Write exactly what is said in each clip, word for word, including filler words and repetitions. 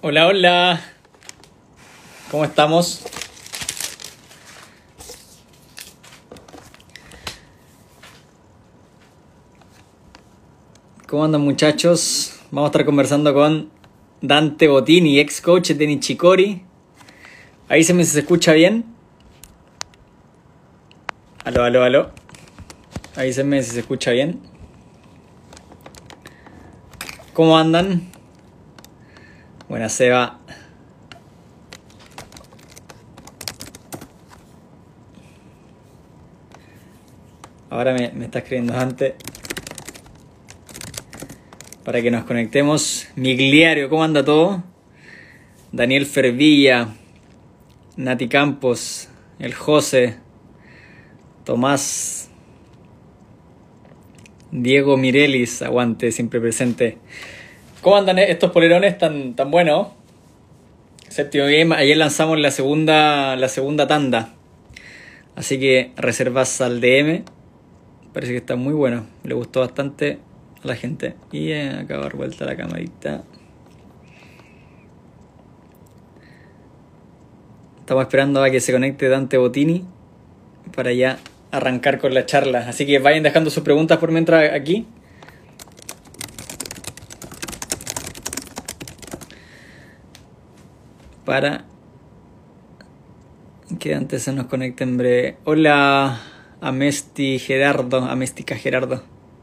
Hola, hola. ¿Cómo estamos? ¿Cómo andan, muchachos? Vamos a estar conversando con Dante Bottini, ex coach de Nishikori. Ahí se me se escucha bien. Aló, aló, aló. Ahí se me se escucha bien. ¿Cómo andan? Buena, Seba. Ahora me, me está escribiendo Dante para que nos conectemos. Migliario, ¿cómo anda todo? Daniel Fervilla, Nati Campos, el José, Tomás, Diego Mirelis, aguante, siempre presente. ¿Cómo andan estos polerones tan, tan buenos? Séptimo game, ayer lanzamos la segunda, la segunda tanda. Así que reservas al D M. Parece que está muy bueno. Le gustó bastante a la gente. Y eh, acaba de dar vuelta la camarita. Estamos esperando a que se conecte Dante Bottini para ya arrancar con la charla. Así que vayan dejando sus preguntas por mientras aquí. Para que antes se nos conecte en breve. Hola, Amesti Gerardo. Amestica Gerardo.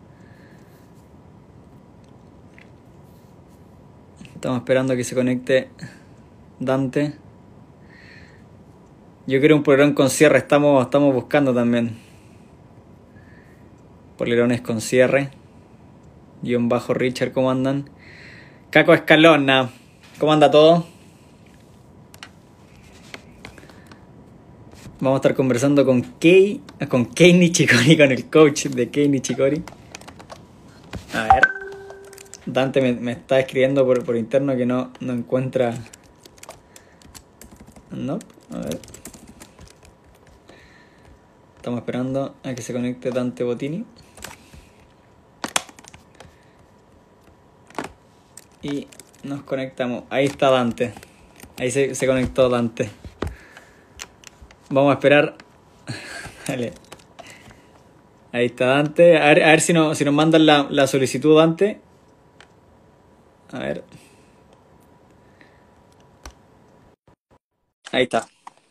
Estamos esperando a que se conecte Dante. Yo quiero un polerón con cierre. Estamos, estamos buscando también polerones con cierre. Guión bajo Richard, ¿cómo andan? Caco Escalona, ¿cómo anda todo? Vamos a estar conversando con Kei, con Kei Nishikori, con el coach de Kei Nishikori. A ver. Dante me, me está escribiendo por, por interno que no, no encuentra. No, a ver. Estamos esperando a que se conecte Dante Bottini. Y nos conectamos. Ahí está Dante. Ahí se, se conectó Dante. Vamos a esperar. Dale. Ahí está Dante. A ver, a ver si, no, si nos mandan la, la solicitud, Dante. A ver. Ahí está.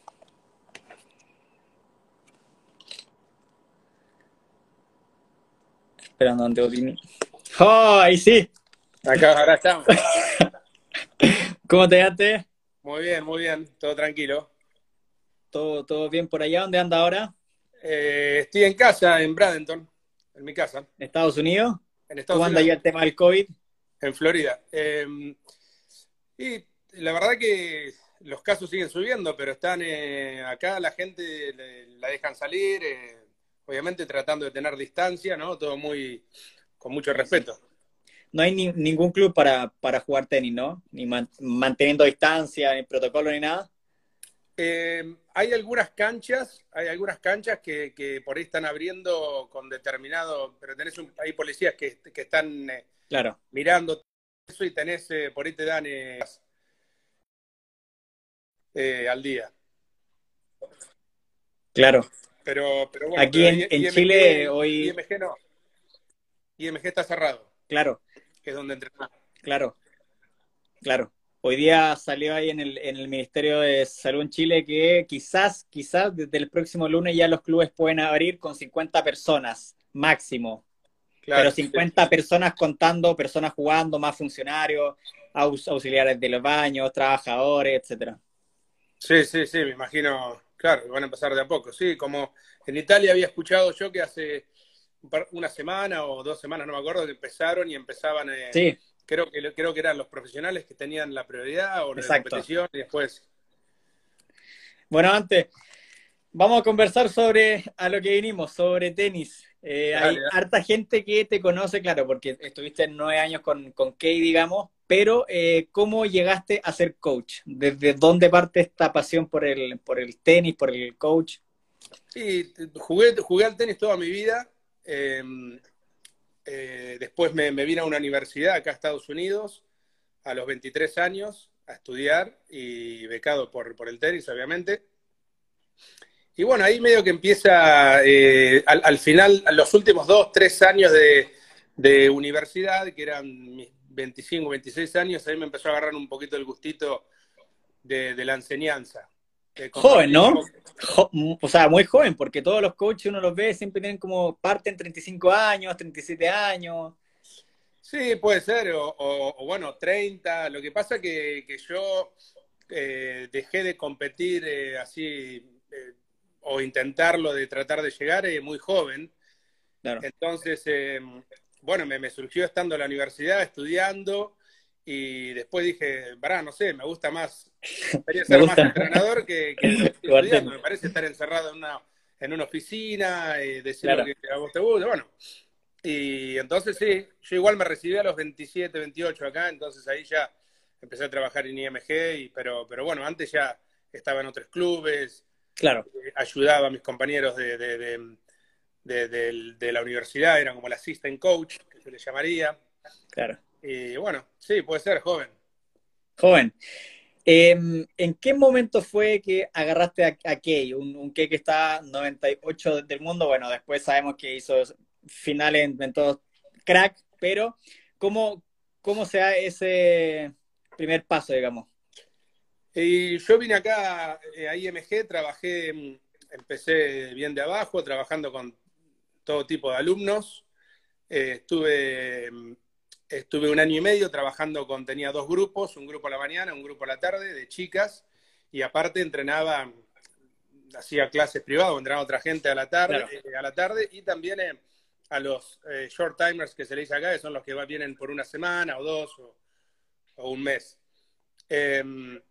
Esperando a Dante Bottini. ¡Oh! Ahí sí. Acá, ahora estamos. ¿Cómo te Dante? Muy bien, muy bien, todo tranquilo. ¿Todo, todo bien por allá? ¿Dónde anda ahora? Eh, estoy en casa, en Bradenton, en mi casa, ¿En Estados Unidos? en ¿Cómo Estados anda Unidos, ya el tema del COVID? en Florida. Eh, y la verdad que los casos siguen subiendo, pero están eh, acá, la gente le- la dejan salir, eh, obviamente tratando de tener distancia, ¿no? Todo muy, con mucho Sí, sí. respeto. No hay ni, ningún club para, para jugar tenis, ¿no? Ni man- manteniendo distancia, ni protocolo, ni nada. Eh, hay algunas canchas, hay algunas canchas que, que por ahí están abriendo con determinado, pero tenés un, hay policías que, que están eh, Claro, mirando eso y tenés, eh, por ahí te dan eh, eh, al día. claro. Pero, pero bueno, Aquí pero en, en I- Chile IMG, hoy, IMG no, IMG está cerrado, claro, que es donde entrenás. claro, claro. Hoy día salió ahí en el, en el Ministerio de Salud en Chile que quizás, quizás desde el próximo lunes ya los clubes pueden abrir con cincuenta personas máximo. Pero Claro, sí, cincuenta personas contando, personas jugando, más funcionarios, aus- auxiliares de los baños, trabajadores, etcétera. sí, sí, sí, me imagino, claro, van a empezar de a poco, sí, como en Italia había escuchado yo que hace un par- una semana o dos semanas, no me acuerdo, que empezaron y empezaban, eh, Sí, creo que creo que eran los profesionales que tenían la prioridad o los de exacto. competición y después, Bueno, antes, vamos a conversar sobre a lo que vinimos, sobre tenis. Eh, dale, hay dale. harta gente que te conoce, claro, porque estuviste nueve años con, con Kay, digamos, pero eh, ¿cómo llegaste a ser coach? ¿Desde dónde parte esta pasión por el, por el tenis, por el coach? Y jugué, jugué al tenis toda mi vida. eh, eh, después me, me vine a una universidad acá a Estados Unidos a los veintitrés años. a estudiar y becado por, por el tenis, obviamente. Y bueno, ahí medio que empieza, eh, al, al final, los últimos dos, tres años de, de universidad, que eran mis veinticinco, veintiséis años, ahí me empezó a agarrar un poquito el gustito de, de la enseñanza. De Joven, compartir un ¿no? poco. Jo- o sea, muy joven, porque todos los coaches uno los ve, siempre tienen como parten treinta y cinco años, treinta y siete años. Sí, puede ser, o, o- o bueno, treinta. Lo que pasa que, que yo eh, dejé de competir eh, así, eh, o intentarlo de tratar de llegar eh, muy joven. Claro. Entonces, eh, bueno, me, me surgió estando en la universidad, estudiando, y después dije, pará, no sé, me gusta más, me gustaría Me ser más gusta. entrenador que, que seguir Igual estudiando. tengo. Me parece estar encerrado en una, en una oficina, eh, decir lo Claro, que a vos te gusta, bueno. Y entonces sí, yo igual me recibí a los veintisiete, veintiocho acá, entonces ahí ya empecé a trabajar en I M G, y, pero, pero bueno, antes ya estaba en otros clubes, claro, eh, ayudaba a mis compañeros de, de, de, de, de, de la universidad, eran como el assistant coach, que se le llamaría. claro. Y bueno, sí, puede ser joven. Joven. Eh, ¿En qué momento fue que agarraste a, a Kei? Un, un Kei que está noventa y ocho del mundo. Bueno, después sabemos que hizo finales en, en todos crack, pero ¿cómo, cómo se da ese primer paso, digamos? Y yo vine acá eh, a I M G, trabajé, mm, empecé bien de abajo, trabajando con todo tipo de alumnos. Eh, estuve, mm, estuve un año y medio trabajando con, tenía dos grupos, un grupo a la mañana, un grupo a la tarde, de chicas, y aparte entrenaba, hacía clases privadas, entrenaba a otra gente a la tarde, Claro, eh, a la tarde y también eh, a los eh, short timers que se le dice acá, que son los que va, vienen por una semana o dos o, o un mes. Eh,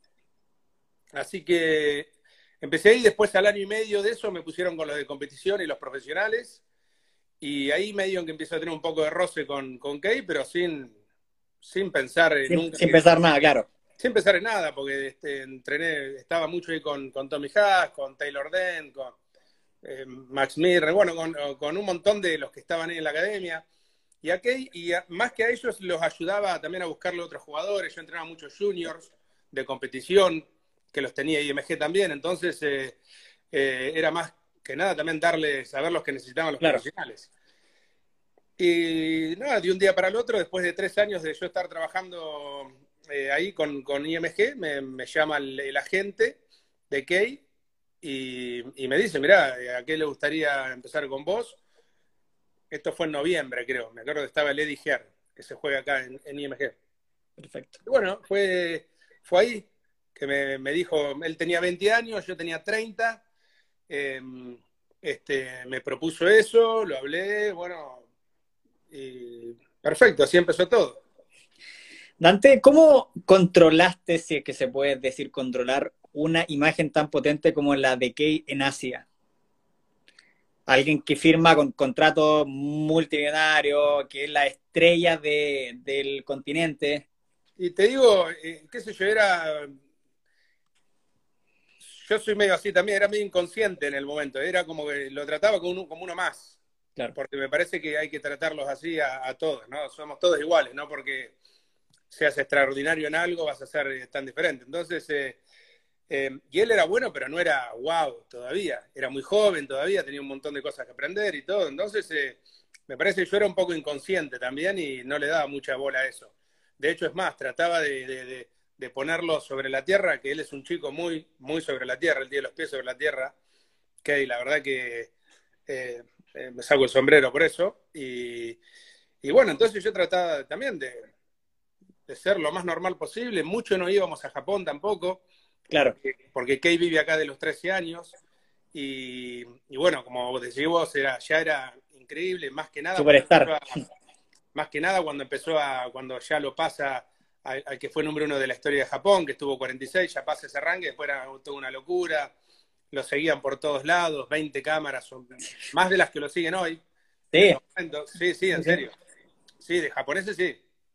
Así que empecé ahí, después al año y medio de eso me pusieron con los de competición y los profesionales, y ahí medio en que empiezo a tener un poco de roce con, con Kay, pero sin, sin pensar eh, sin, nunca sin que, pensar nada, claro. sin pensar en nada, porque este, entrené, estaba mucho ahí con, con Tommy Haas, con Taylor Dent, con eh, Max Mirren, bueno, con, con, un montón de los que estaban ahí en la academia. Y a Kay, y a, más que a ellos, los ayudaba también a buscarle otros jugadores. Yo entrenaba muchos juniors de competición, que los tenía I M G también, entonces eh, eh, era más que nada también darles, saber los que necesitaban los Claro, profesionales. Y nada, de un día para el otro, después de tres años de yo estar trabajando eh, ahí con, con I M G, me, me llama el, el agente de Kay y, y me dice, mirá, ¿a qué le gustaría empezar con vos? Esto fue en noviembre, creo. Me acuerdo que estaba el Eddie Herr, que se juega acá en, en I M G. perfecto. Y bueno, fue, fue ahí que me, me dijo, él tenía veinte años, yo tenía treinta. Eh, este, me propuso eso, lo hablé, bueno, y perfecto, así empezó todo. Dante, ¿cómo controlaste, si es que se puede decir controlar, una imagen tan potente como la de Kei en Asia? Alguien que firma con contratos multimillonarios, que es la estrella de, del continente. Y te digo, eh, qué sé yo, era, yo soy medio así también, era medio inconsciente en el momento, era como que lo trataba como uno, como uno más, Claro, porque me parece que hay que tratarlos así a, a todos, ¿no? Somos todos iguales, ¿no? Porque seas extraordinario en algo, vas a ser eh, tan diferente. Entonces, eh, eh, y él era bueno, pero no era wow todavía. Era muy joven todavía, tenía un montón de cosas que aprender y todo. Entonces, eh, me parece que yo era un poco inconsciente también y no le daba mucha bola a eso. De hecho, es más, trataba de, de, de, de ponerlo sobre la tierra, que él es un chico muy, muy sobre la tierra, él tiene los pies sobre la tierra, que la verdad que eh, eh, me saco el sombrero por eso. Y, y bueno, entonces yo trataba también de, de ser lo más normal posible. Mucho no íbamos a Japón tampoco, claro. porque, porque Kei vive acá de los trece años. Y, y bueno, como decís vos, era, ya era increíble, más que nada cuando empezó Superstar. a, más que nada cuando empezó a, cuando ya lo pasa al, al que fue número uno de la historia de Japón, que estuvo cuarenta y seis, ya pasa ese ranking, después era toda una locura, lo seguían por todos lados, veinte cámaras, son más de las que lo siguen hoy, en Sí, ese momento, sí, sí, en sí, sí. serio, sí, de japoneses sí.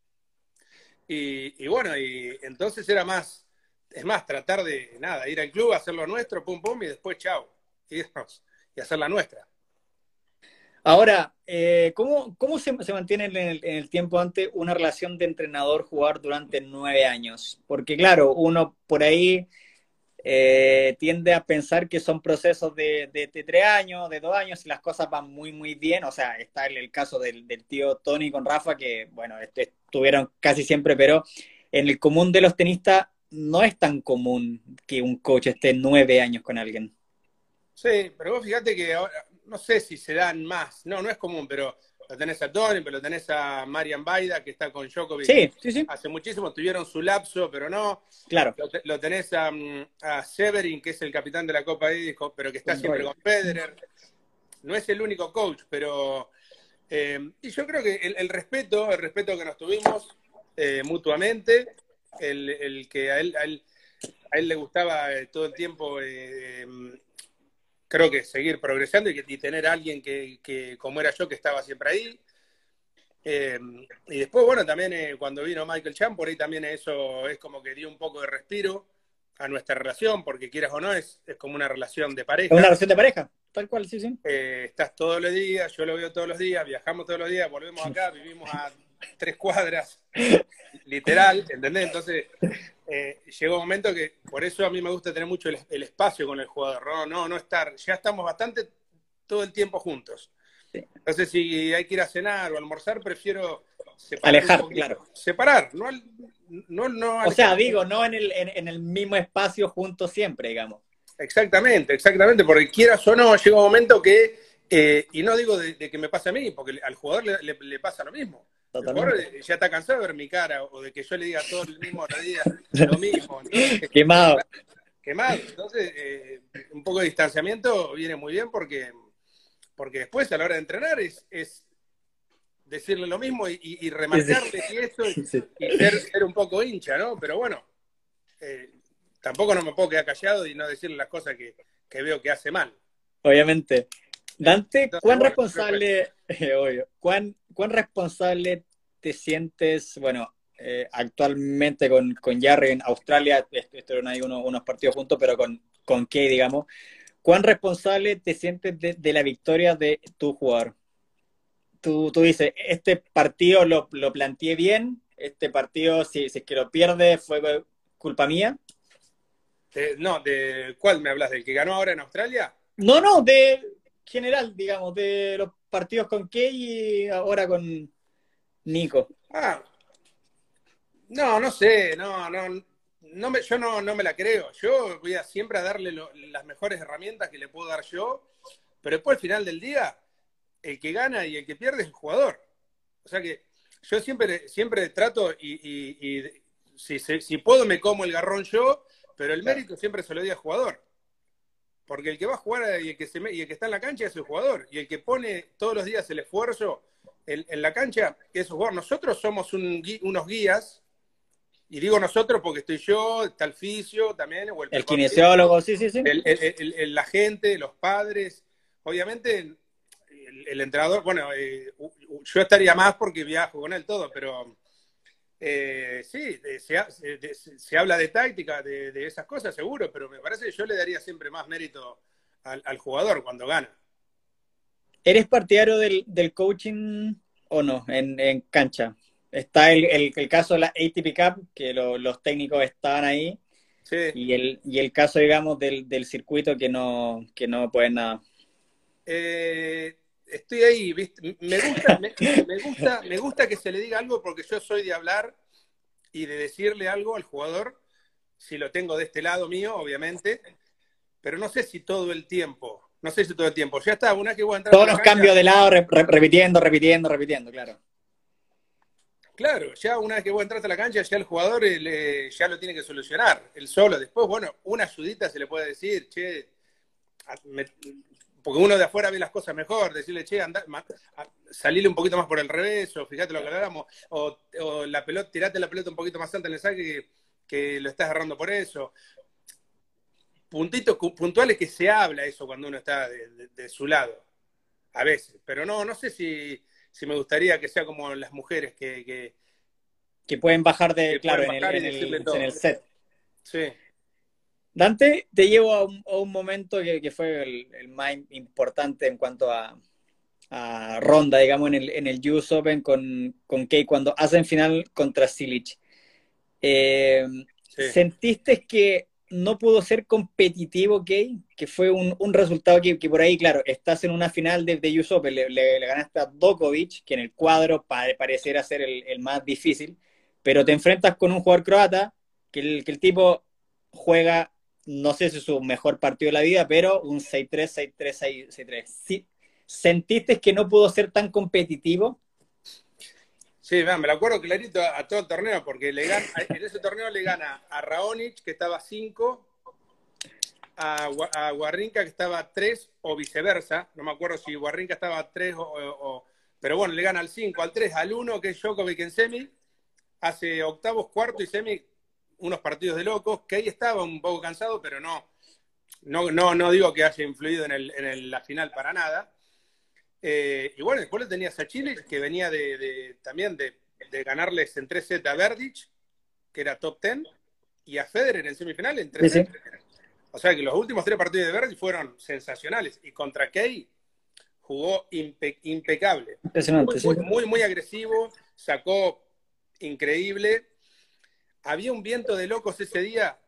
Y, y bueno, y entonces era más, es más, tratar de, nada, ir al club, hacer lo nuestro, pum, pum, y después chao, irnos y hacer la nuestra. Ahora, eh, ¿cómo, cómo se, se mantiene en el, en el tiempo antes una relación de entrenador-jugador durante nueve años? Porque claro, uno por ahí eh, tiende a pensar que son procesos de, de, de tres años, de dos años, y las cosas van muy, muy bien. O sea, está el, el caso del, del tío Tony con Rafa, que, bueno, este, estuvieron casi siempre, pero en el común de los tenistas no es tan común que un coach esté nueve años con alguien. Sí, pero vos fíjate que ahora, no sé si se dan más, no, no es común, pero lo tenés a Tony, pero lo tenés a Marian Baida, que está con Djokovic Sí, sí, sí, hace muchísimo, tuvieron su lapso, pero no. claro, Lo, te- lo tenés a, mm, a Severin, que es el capitán de la Copa Davis, co- pero que está con siempre Roger. con Federer. No es el único coach, pero... eh, y yo creo que el, el respeto, el respeto que nos tuvimos eh, mutuamente, el, el que a él, a él, a él le gustaba eh, todo el tiempo... eh, em, creo que seguir progresando y, que, y tener a alguien que, que, como era yo, que estaba siempre ahí. Eh, y después, bueno, también eh, cuando vino Michael Chan, por ahí también eso es como que dio un poco de respiro a nuestra relación, porque quieras o no, es, es como una relación de Es una pareja. relación de pareja, tal cual, sí, sí. Eh, estás todos los días, yo lo veo todos los días, viajamos todos los días, volvemos acá, vivimos a tres cuadras, literal, ¿entendés? Entonces, eh, llegó un momento que, por eso a mí me gusta tener mucho el, el espacio con el jugador, no, no, no estar, ya estamos bastante todo el tiempo juntos. Sí. Entonces, si hay que ir a cenar o almorzar, prefiero separar un Alejar, poquito. claro. Separar, no, no, no O sea, alejar. digo, no en el, en, en el mismo espacio juntos siempre, digamos. Exactamente, exactamente, porque quieras o no, llega un momento que, eh, y no digo de, de que me pase a mí, porque al jugador le, le, le pasa lo mismo. El jugador Totalmente. ya está cansado de ver mi cara o de que yo le diga todo el mismo día lo mismo. Entonces, Quemado. quemado. Entonces, eh, un poco de distanciamiento viene muy bien porque, porque después a la hora de entrenar es, es decirle lo mismo y, y, y remarcarle y esto y, Sí, sí. y ser, ser un poco hincha, ¿no? Pero bueno, eh, tampoco no me puedo quedar callado y no decirle las cosas que, que veo que hace mal. Obviamente. Dante, Entonces, ¿cuán bueno, creo que responsable, eh, obvio, cuán, cuán responsable te sientes, bueno, eh, actualmente con, con Jarry en Australia, est- estuvieron ahí unos, unos partidos juntos, pero con, con Kay, digamos, ¿cuán responsable te sientes de, de la victoria de tu jugador? Tú, tú dices, este partido lo, lo planteé bien, este partido, si, si es que lo pierde, fue culpa mía. de, no, ¿de cuál me hablas? ¿Del que ganó ahora en Australia? No, no, de general, digamos, de los partidos con Key y ahora con Nico. Ah, no, no sé, no, no, no me, yo no, no me la creo. Yo voy a siempre a darle lo, las mejores herramientas que le puedo dar yo, pero después al final del día, el que gana y el que pierde es el jugador. O sea que yo siempre, siempre trato y, y, y si, si, si, puedo me como el garrón yo, pero el Claro. mérito siempre se lo doy al jugador. Porque el que va a jugar y el que, se, y el que está en la cancha es el jugador. Y el que pone todos los días el esfuerzo en, en la cancha es el jugador. Nosotros somos un, unos guías, y digo nosotros porque estoy yo, está el fisio también, o el El preparador físico, kinesiólogo, sí, sí, sí. el, el, el, el, la gente, los padres. Obviamente, el, el entrenador, bueno, eh, yo estaría más porque viajo con él todo, pero eh, sí, se, se, se, habla de táctica, de, de, esas cosas, seguro, pero me parece que yo le daría siempre más mérito al, al jugador cuando gana. ¿Eres partidario del, del coaching o no en, en cancha? Está el, el, el caso de la A T P Cup, que lo, los técnicos estaban ahí, Sí. y el, y el caso, digamos, del, del circuito que no, que no pueden nada. Eh, estoy ahí, ¿viste? Me gusta, me, me, gusta, me gusta que se le diga algo porque yo soy de hablar y de decirle algo al jugador, si lo tengo de este lado mío, obviamente, pero no sé si todo el tiempo, no sé si todo el tiempo. Ya está, una vez que voy a entrar a Todos la los cancha, cambios de lado, re, re, repitiendo, repitiendo, repitiendo, claro. claro, ya una vez que voy a entrar a la cancha, ya el jugador le, ya lo tiene que solucionar, él solo. Después, bueno, una ayudita se le puede decir, che, me, porque uno de afuera ve las cosas mejor, decirle, che, anda, salile un poquito más por el revés, o fíjate lo que hagamos, o, o la pelota, tirate la pelota un poquito más alta en el saque que, que lo estás agarrando por eso. Puntitos puntuales que se habla eso cuando uno está de, de, de su lado, a veces, pero no, no sé si, si me gustaría que sea como las mujeres que, que, que pueden bajar de, que claro, pueden en el, bajar y en decirle el, en todo. el set. Sí. Dante, te llevo a un, a un momento que, que fue el, el, más importante en cuanto a, a ronda, digamos, en el, en el U S Open con, con Kei cuando hacen final contra Cilic. Eh, Sí. ¿Sentiste que no pudo ser competitivo Kei? Que fue un, un resultado que, que, por ahí, claro, estás en una final de, de U S Open, le, le, le, ganaste a Djokovic, que en el cuadro pa, pareciera ser el, el, más difícil, pero te enfrentas con un jugador croata que el, que el tipo juega, no sé si es su mejor partido de la vida, pero un seis tres, seis tres, seis tres. ¿Sí? ¿Sentiste que no pudo ser tan competitivo? Sí, me lo acuerdo clarito a, a todo el torneo, porque le gana, en ese torneo le gana a Raonic, que estaba cinco, a, a Wawrinka, que estaba tres, o viceversa. No me acuerdo si Wawrinka estaba tres o, o, o... Pero bueno, le gana al cinco, al tres, al uno, que es Djokovic en semi. Hace octavos, cuarto y semi unos partidos de locos, que ahí estaba un poco cansado, pero no, no, no, no digo que haya influido en, el, en el, la final para nada. Eh, y bueno, después le tenías a Chile, que venía de, de también de, de, ganarles en tres sets a Verdic, que era top diez, y a Federer en semifinal en tres sets. Sí, sí. O sea que los últimos tres partidos de Verdic fueron sensacionales. Y contra Kei jugó impe impecable. Impresionante, muy, sí. muy, muy, muy agresivo, sacó increíble. Había un viento de locos ese día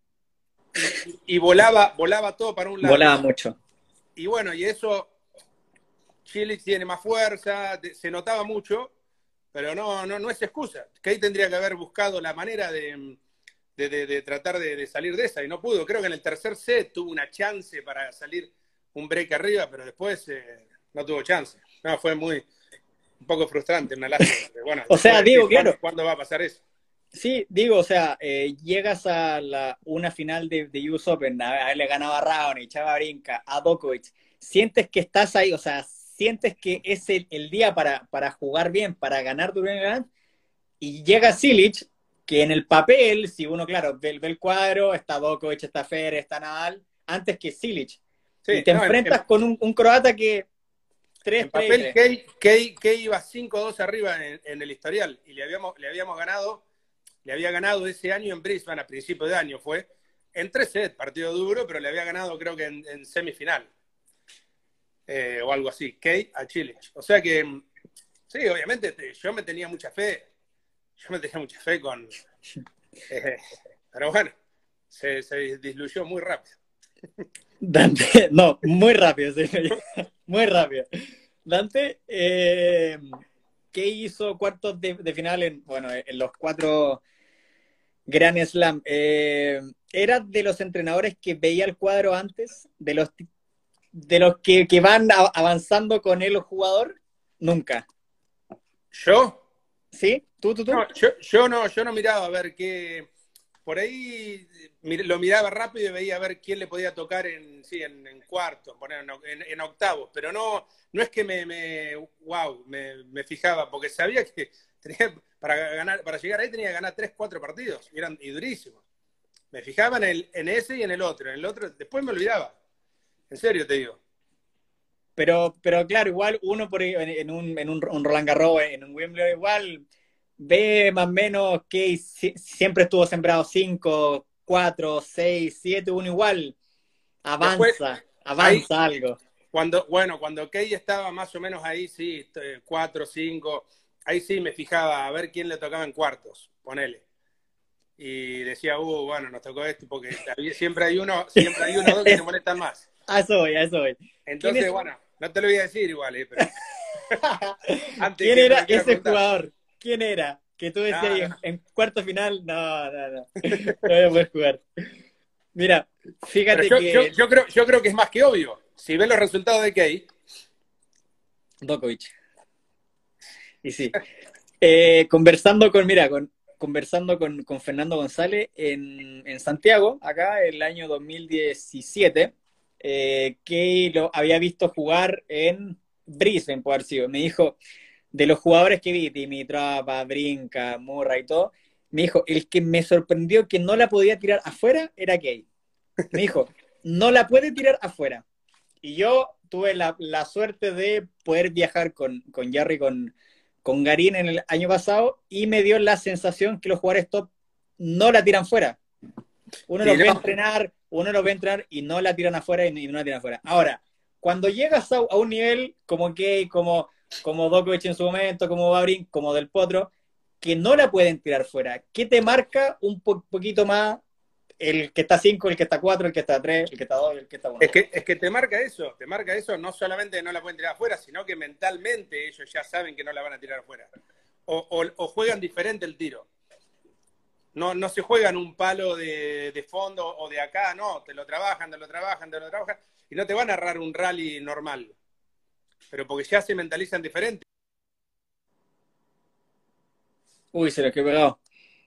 y, y volaba, volaba todo para un lado. Volaba mucho. Y bueno, y eso, Chile tiene más fuerza, se notaba mucho, pero no, no, no es excusa. Kei tendría que haber buscado la manera de, de, de, de tratar de, de salir de esa y no pudo. Creo que en el tercer set tuvo una chance para salir un break arriba, pero después eh, no tuvo chance. No, fue muy, un poco frustrante, una lástima. Bueno, o sea, digo, decir, claro. ¿cuándo, ¿Cuándo va a pasar eso? Sí, digo, o sea, eh, llegas a la, una final de, de U S Open, a haberle ganado a Raonic, a Wawrinka, a Djokovic, sientes que estás ahí, o sea, sientes que es el, el día para, para jugar bien, para ganar tu primer Grand, y llega Cilic, que en el papel, si uno, claro, ve, ve el cuadro, está Djokovic, está Federer, está Nadal, antes que Cilic, sí, y te no, enfrentas en, con un, un croata que tres, en papel, Kei, Kei, Kei iba cinco dos arriba en, en el historial, y le habíamos, le habíamos ganado le había ganado ese año en Brisbane, a principio de año fue, en tres sets, partido duro, pero le había ganado creo que en, en semifinal, eh, o algo así, Kei a Chile. O sea que, sí, obviamente, yo me tenía mucha fe, yo me tenía mucha fe con... Eh, pero bueno, se, se disluyó muy rápido. Dante, no, muy rápido, sí, muy rápido. Dante, eh, ¿qué hizo cuartos de, de final en, bueno, en los cuatro Grand Slam? Eh, ¿Era de los entrenadores que veía el cuadro antes? ¿De los, de los que, que van a, avanzando con el jugador? Nunca. ¿Yo? ¿Sí? ¿Tú, tú, tú? No, yo, yo, no, yo no miraba a ver qué... Por ahí lo miraba rápido y veía a ver quién le podía tocar en, sí, en, en cuartos, en, en octavos, pero no, no es que me, me wow, me, me fijaba, porque sabía que tenía, para, ganar, para llegar ahí tenía que ganar tres, cuatro partidos, y eran y durísimos. Me fijaba en, el, en ese y en el otro, en el otro, después me olvidaba. En serio te digo. Pero, pero claro, igual uno por en, en, un, en un, un Roland Garros, en un Wimbledon, igual ve más o menos que si, siempre estuvo sembrado cinco, cuatro, seis, siete, uno igual avanza, después, avanza ahí, algo. Cuando, bueno, cuando Kei estaba más o menos ahí, sí, cuatro, cinco, ahí sí me fijaba a ver quién le tocaba en cuartos, ponele. Y decía, uh, bueno, nos tocó esto, porque siempre hay uno, siempre hay uno o dos que se molestan más. A eso voy, a eso voy. Entonces, es... bueno, no te lo voy a decir igual, ¿eh? Pero... Antes ¿Quién era ese contar. Jugador? ¿Quién era? Que tú decías no, no. En, en cuarto final, no, no, no. No voy a poder jugar. Mira, fíjate yo, que... Yo, yo, creo, yo creo que es más que obvio. Si ves los resultados de Kei... Djokovic. Y sí. Eh, conversando con, mira, con, conversando con, con Fernando González en, en Santiago, acá, el año dos mil diecisiete, eh, que lo había visto jugar en Brisbane, por haber sido. Me dijo, de los jugadores que vi, Dimitrov, Wawrinka, Murray y todo, me dijo, el que me sorprendió que no la podía tirar afuera era Kei. Me dijo, no la puede tirar afuera. Y yo tuve la, la suerte de poder viajar con, con Jarry, con, con Garín en el año pasado, y me dio la sensación que los jugadores top no la tiran fuera. Uno sí, los no. ve entrenar, uno los ve entrenar y no la tiran afuera y no la tiran afuera. Ahora, cuando llegas a, a un nivel como que, como, como Djokovic en su momento, como Babrin, como Del Potro, que no la pueden tirar fuera, ¿qué te marca un po poquito más el que está cinco, el que está cuatro, el que está tres, el que está dos y el que está uno? Es que, es que te marca eso, te marca eso, no solamente no la pueden tirar afuera, sino que mentalmente ellos ya saben que no la van a tirar afuera. O, o, o juegan diferente el tiro. No, no se juegan un palo de, de fondo o de acá, no, te lo trabajan, te lo trabajan, te lo trabajan, y no te van a agarrar un rally normal. Pero porque ya se mentalizan diferente. Uy, se lo quedó pegado.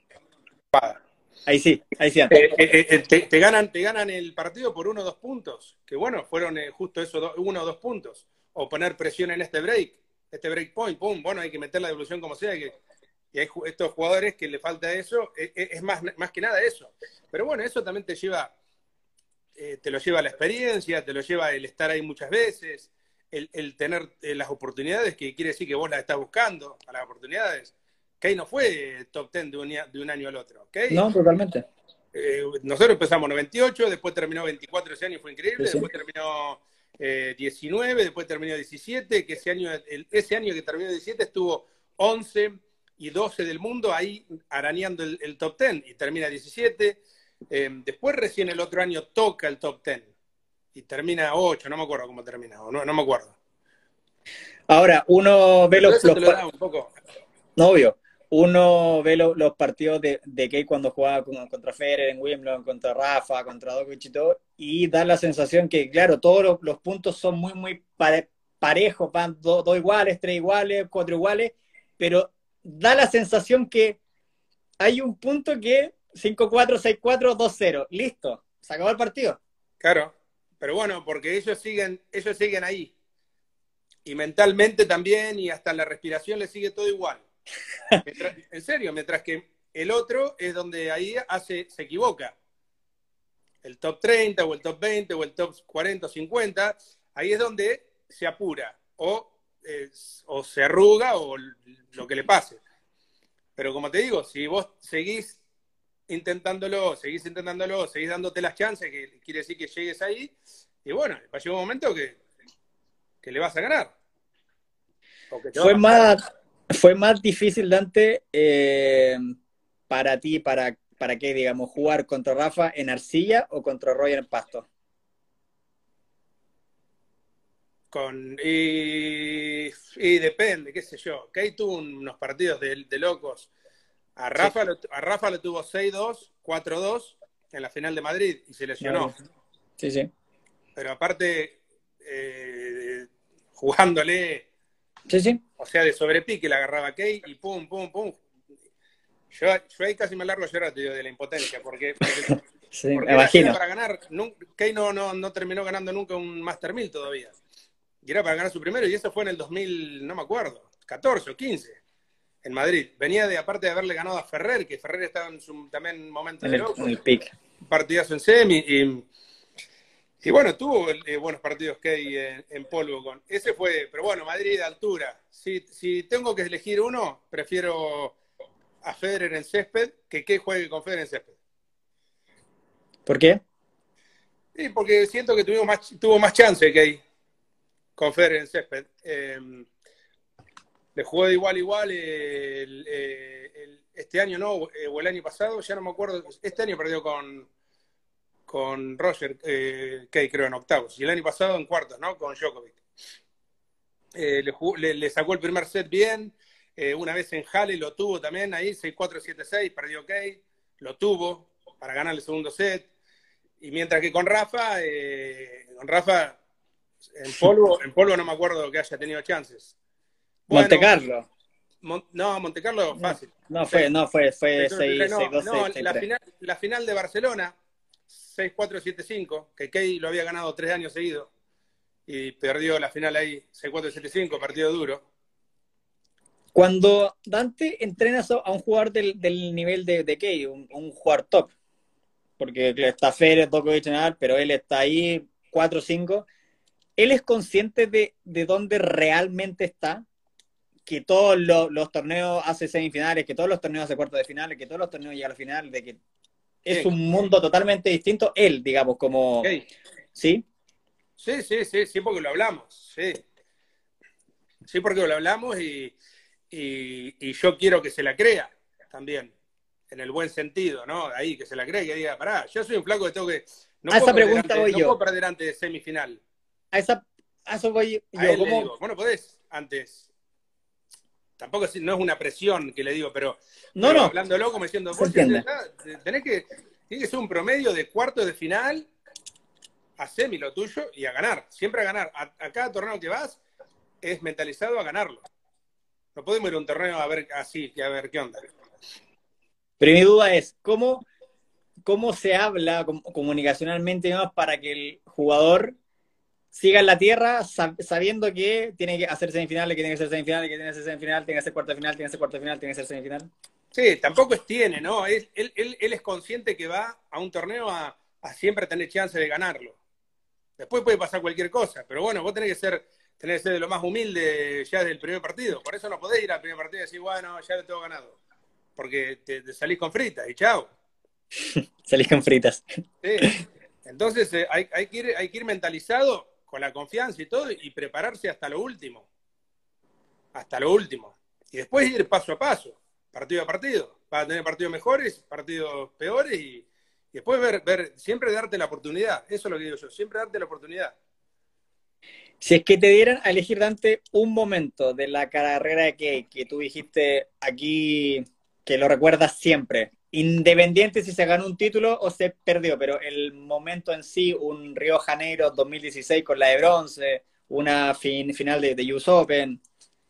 Ahí sí, ahí sí. Eh, eh, eh, te, te, ganan, te ganan el partido por uno o dos puntos, que bueno, fueron eh, justo eso, do, uno o dos puntos. O poner presión en este break, este break point, pum, bueno, hay que meter la devolución como sea, que, y hay estos jugadores que le falta eso, es, es más, más que nada eso. Pero bueno, eso también te lleva, eh, te lo lleva la experiencia, te lo lleva el estar ahí muchas veces, el, el tener eh, las oportunidades, que quiere decir que vos las estás buscando, a las oportunidades. Key no fue top ten de un, de un año al otro, ¿ok? No, totalmente. Eh, nosotros empezamos noventa y ocho, después terminó veinticuatro ese año, fue increíble, Sí, sí. después terminó eh, diecinueve, después terminó diecisiete, que ese año, el, ese año que terminó diecisiete estuvo once y doce del mundo ahí arañando el, el top diez y termina diecisiete. Eh, después recién el otro año toca el top diez y termina ocho, no me acuerdo cómo termina, no, no me acuerdo. Ahora, uno ve Pero los... eso los te lo da un poco. No, obvio. Uno ve lo, los partidos de, de Key cuando jugaba con, contra Federer en Wimbledon, contra Rafa, contra Djokovic y todo, y da la sensación que, claro, todos los, los puntos son muy, muy pare, parejos, van dos do iguales, tres iguales, cuatro iguales, pero da la sensación que hay un punto que cinco cuatro, seis cuatro, dos cero, listo, se acabó el partido. Claro, pero bueno, porque ellos siguen, ellos siguen ahí. Y mentalmente también, y hasta la respiración le sigue todo igual. Mientras, en serio, mientras que el otro es donde ahí hace, se equivoca. El top treinta o el top veinte o el top cuarenta o cincuenta, ahí es donde se apura o, eh, o se arruga o lo que le pase. Pero como te digo, si vos seguís intentándolo, seguís intentándolo, seguís dándote las chances, que quiere decir que llegues ahí, y bueno, va a llegar un momento que, que le vas a ganar. O que te Fue va a pasar. más, fue más difícil, Dante, eh, para ti, para, para qué, digamos, jugar contra Rafa en arcilla o contra Roger en pasto. Con, y, y depende, qué sé yo. Kay tuvo unos partidos de, de locos. A Rafa, sí. lo, a Rafa lo tuvo seis dos, cuatro dos en la final de Madrid y se lesionó. Sí, sí. Pero aparte, eh, jugándole, sí, sí. o sea, de sobrepique la agarraba Kay y pum, pum, pum. Yo, yo ahí casi me largo a llorar, te digo, de la impotencia, porque, porque, sí, porque me era, imagino. era para ganar. Kay no, no, no terminó ganando nunca un Master mil todavía. Y era para ganar su primero, y eso fue en el dos mil, no me acuerdo, catorce o quince, en Madrid. Venía de, aparte de haberle ganado a Ferrer, que Ferrer estaba en su también momento en de el, loco. En el pick. Un partidazo en semi, y, y bueno, tuvo eh, buenos partidos que hay en, en polvo. Con ese fue, pero bueno, Madrid de altura. Si, si tengo que elegir uno, prefiero a Federer en césped que que juegue con Federer en césped. ¿Por qué? Sí, porque siento que tuvimos más, tuvo más chance que ahí con Federer en césped. Eh, le jugó de igual a igual el, el, el, este año, ¿no? O el año pasado, ya no me acuerdo. Este año perdió con, con Roger eh, Kay, creo, en octavos. Y el año pasado en cuartos, ¿no? Con Djokovic. Eh, le, jugó, le, le sacó el primer set bien. Eh, una vez en Halle lo tuvo también ahí, seis cuatro, siete seis, perdió Kay. Lo tuvo para ganar el segundo set. Y mientras que con Rafa, eh, con Rafa, en polvo, en polvo no me acuerdo que haya tenido chances. Bueno, Monte Carlo. Mon, no, Monte Carlo fácil. No, no fue, no fue, fue seis dos, no, la final, la final de Barcelona, seis cuatro, siete cinco, que Kay lo había ganado tres años seguidos y perdió la final ahí, seis cuatro, siete cinco, partido duro. Cuando Dante entrena a un jugador del, del nivel de, de Kay, un, un jugador top, porque está Federer, Djokovic, pero él está ahí cuatro cinco, ¿él es consciente de, de dónde realmente está? Que todos los, los torneos hace semifinales, que todos los torneos hace cuartos de finales, que todos los torneos llegan a la final, de que es un mundo totalmente distinto, él, digamos, como... Okay. ¿Sí? Sí, sí, sí, sí, porque lo hablamos, sí. Sí, porque lo hablamos y, y, y yo quiero que se la crea también, en el buen sentido, ¿no? Ahí, que se la crea y que diga, pará, yo soy un flaco que tengo que, no A puedo esa perder pregunta antes, voy no puedo yo. perder antes de semifinal. A, esa, a eso voy A yo. él le ¿Cómo? digo, bueno, podés antes, tampoco es, no es una presión que le digo, pero, No, pero no, hablándolo como diciendo, se vos ya entiende. tenés que, tiene que ser un promedio de cuartos de final a semi lo tuyo y a ganar, siempre a ganar. A, a cada torneo que vas es mentalizado a ganarlo. No podemos ir a un torneo a ver así, que a ver qué onda. Pero mi duda es, ¿cómo, cómo se habla com- comunicacionalmente ¿no? para que el jugador siga en la tierra sab- sabiendo que tiene que hacer semifinales, que tiene que ser semifinal, que tiene que ser semifinal, tiene que ser cuarta final, tiene que ser cuarta final, tiene que ser semifinal? Sí, tampoco es tiene, ¿no? Es, él, él, él, es consciente que va a un torneo a, a, siempre tener chance de ganarlo. Después puede pasar cualquier cosa, pero bueno, vos tenés que ser, tenés que ser de lo más humilde ya desde el primer partido. Por eso no podés ir al primer partido y decir, bueno, ya lo tengo ganado. Porque te, te salís con fritas y chao. Salís con fritas. Sí. Entonces eh, hay, hay, que ir, hay que ir mentalizado con la confianza y todo y prepararse hasta lo último. Hasta lo último. Y después ir paso a paso, partido a partido. Vas a tener partidos mejores, partidos peores y, y después ver, ver, siempre darte la oportunidad. Eso es lo que digo yo, siempre darte la oportunidad. Si es que te dieran a elegir, Dante, un momento de la carrera de Kay que tú dijiste aquí que lo recuerdas siempre, independiente si se ganó un título o se perdió, pero el momento en sí, un Río de Janeiro dos mil dieciséis con la de bronce, una fin, final de, de U S Open.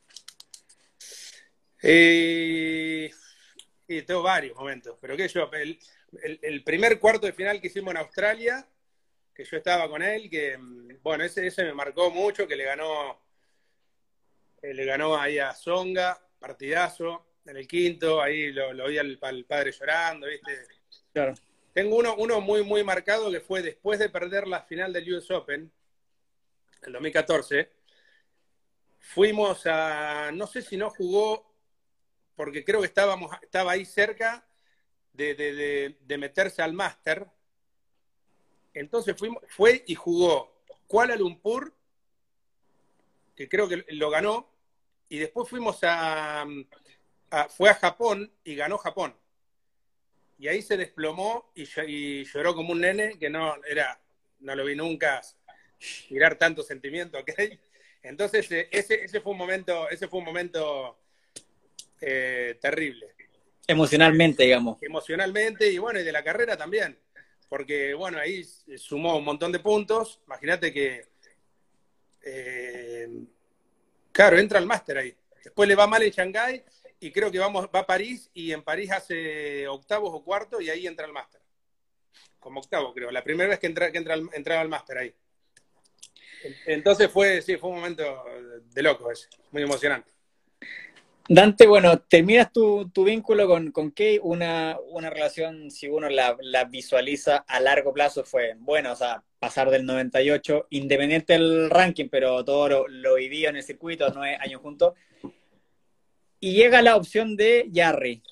Eh, y tengo varios momentos, pero que yo, el, el, el, primer cuarto de final que hicimos en Australia, que yo estaba con él, que bueno, ese, ese me marcó mucho, que le ganó, eh, le ganó ahí a Zonga, partidazo, en el quinto, ahí lo, lo vi al, al padre llorando, ¿viste? Claro. Tengo uno, uno muy, muy marcado que fue después de perder la final del U S Open, el dos mil catorce, fuimos a, no sé si no jugó, porque creo que estábamos, estaba ahí cerca de, de, de, de meterse al máster. Entonces fuimos, fue y jugó Kuala Lumpur, que creo que lo ganó, y después fuimos a, a fue a Japón y ganó Japón. Y ahí se desplomó y, y lloró como un nene que no era, no lo vi nunca tirar tanto sentimiento, ¿ok? Entonces ese, ese fue un momento, ese fue un momento eh, terrible. Emocionalmente, digamos. Emocionalmente y bueno, y de la carrera también. Porque bueno, ahí sumó un montón de puntos. Imagínate que eh, claro, entra al máster ahí. Después le va mal en Shanghái y creo que vamos, va a París y en París hace octavos o cuartos y ahí entra al máster. Como octavo, creo. La primera vez que, entra, que entra, entraba al máster ahí. Entonces fue, sí, fue un momento de loco ese, muy emocionante. Dante, bueno, terminas tu, tu vínculo con, con Kay, una, una relación, si uno la, la, visualiza a largo plazo, fue bueno, o sea, pasar del noventa y ocho, independiente del ranking, pero todo lo, lo vivido en el circuito, nueve años juntos, y llega la opción de Jarry.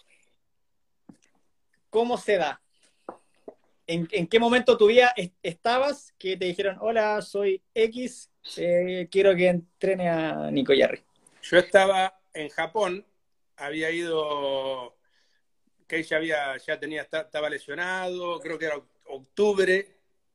¿Cómo se da? ¿En, en qué momento tu vida est estabas que te dijeron, hola, soy X, eh, quiero que entrene a Nico Jarry? Yo estaba en Japón, había ido, que ya había, ya tenía, estaba lesionado, creo que era octubre,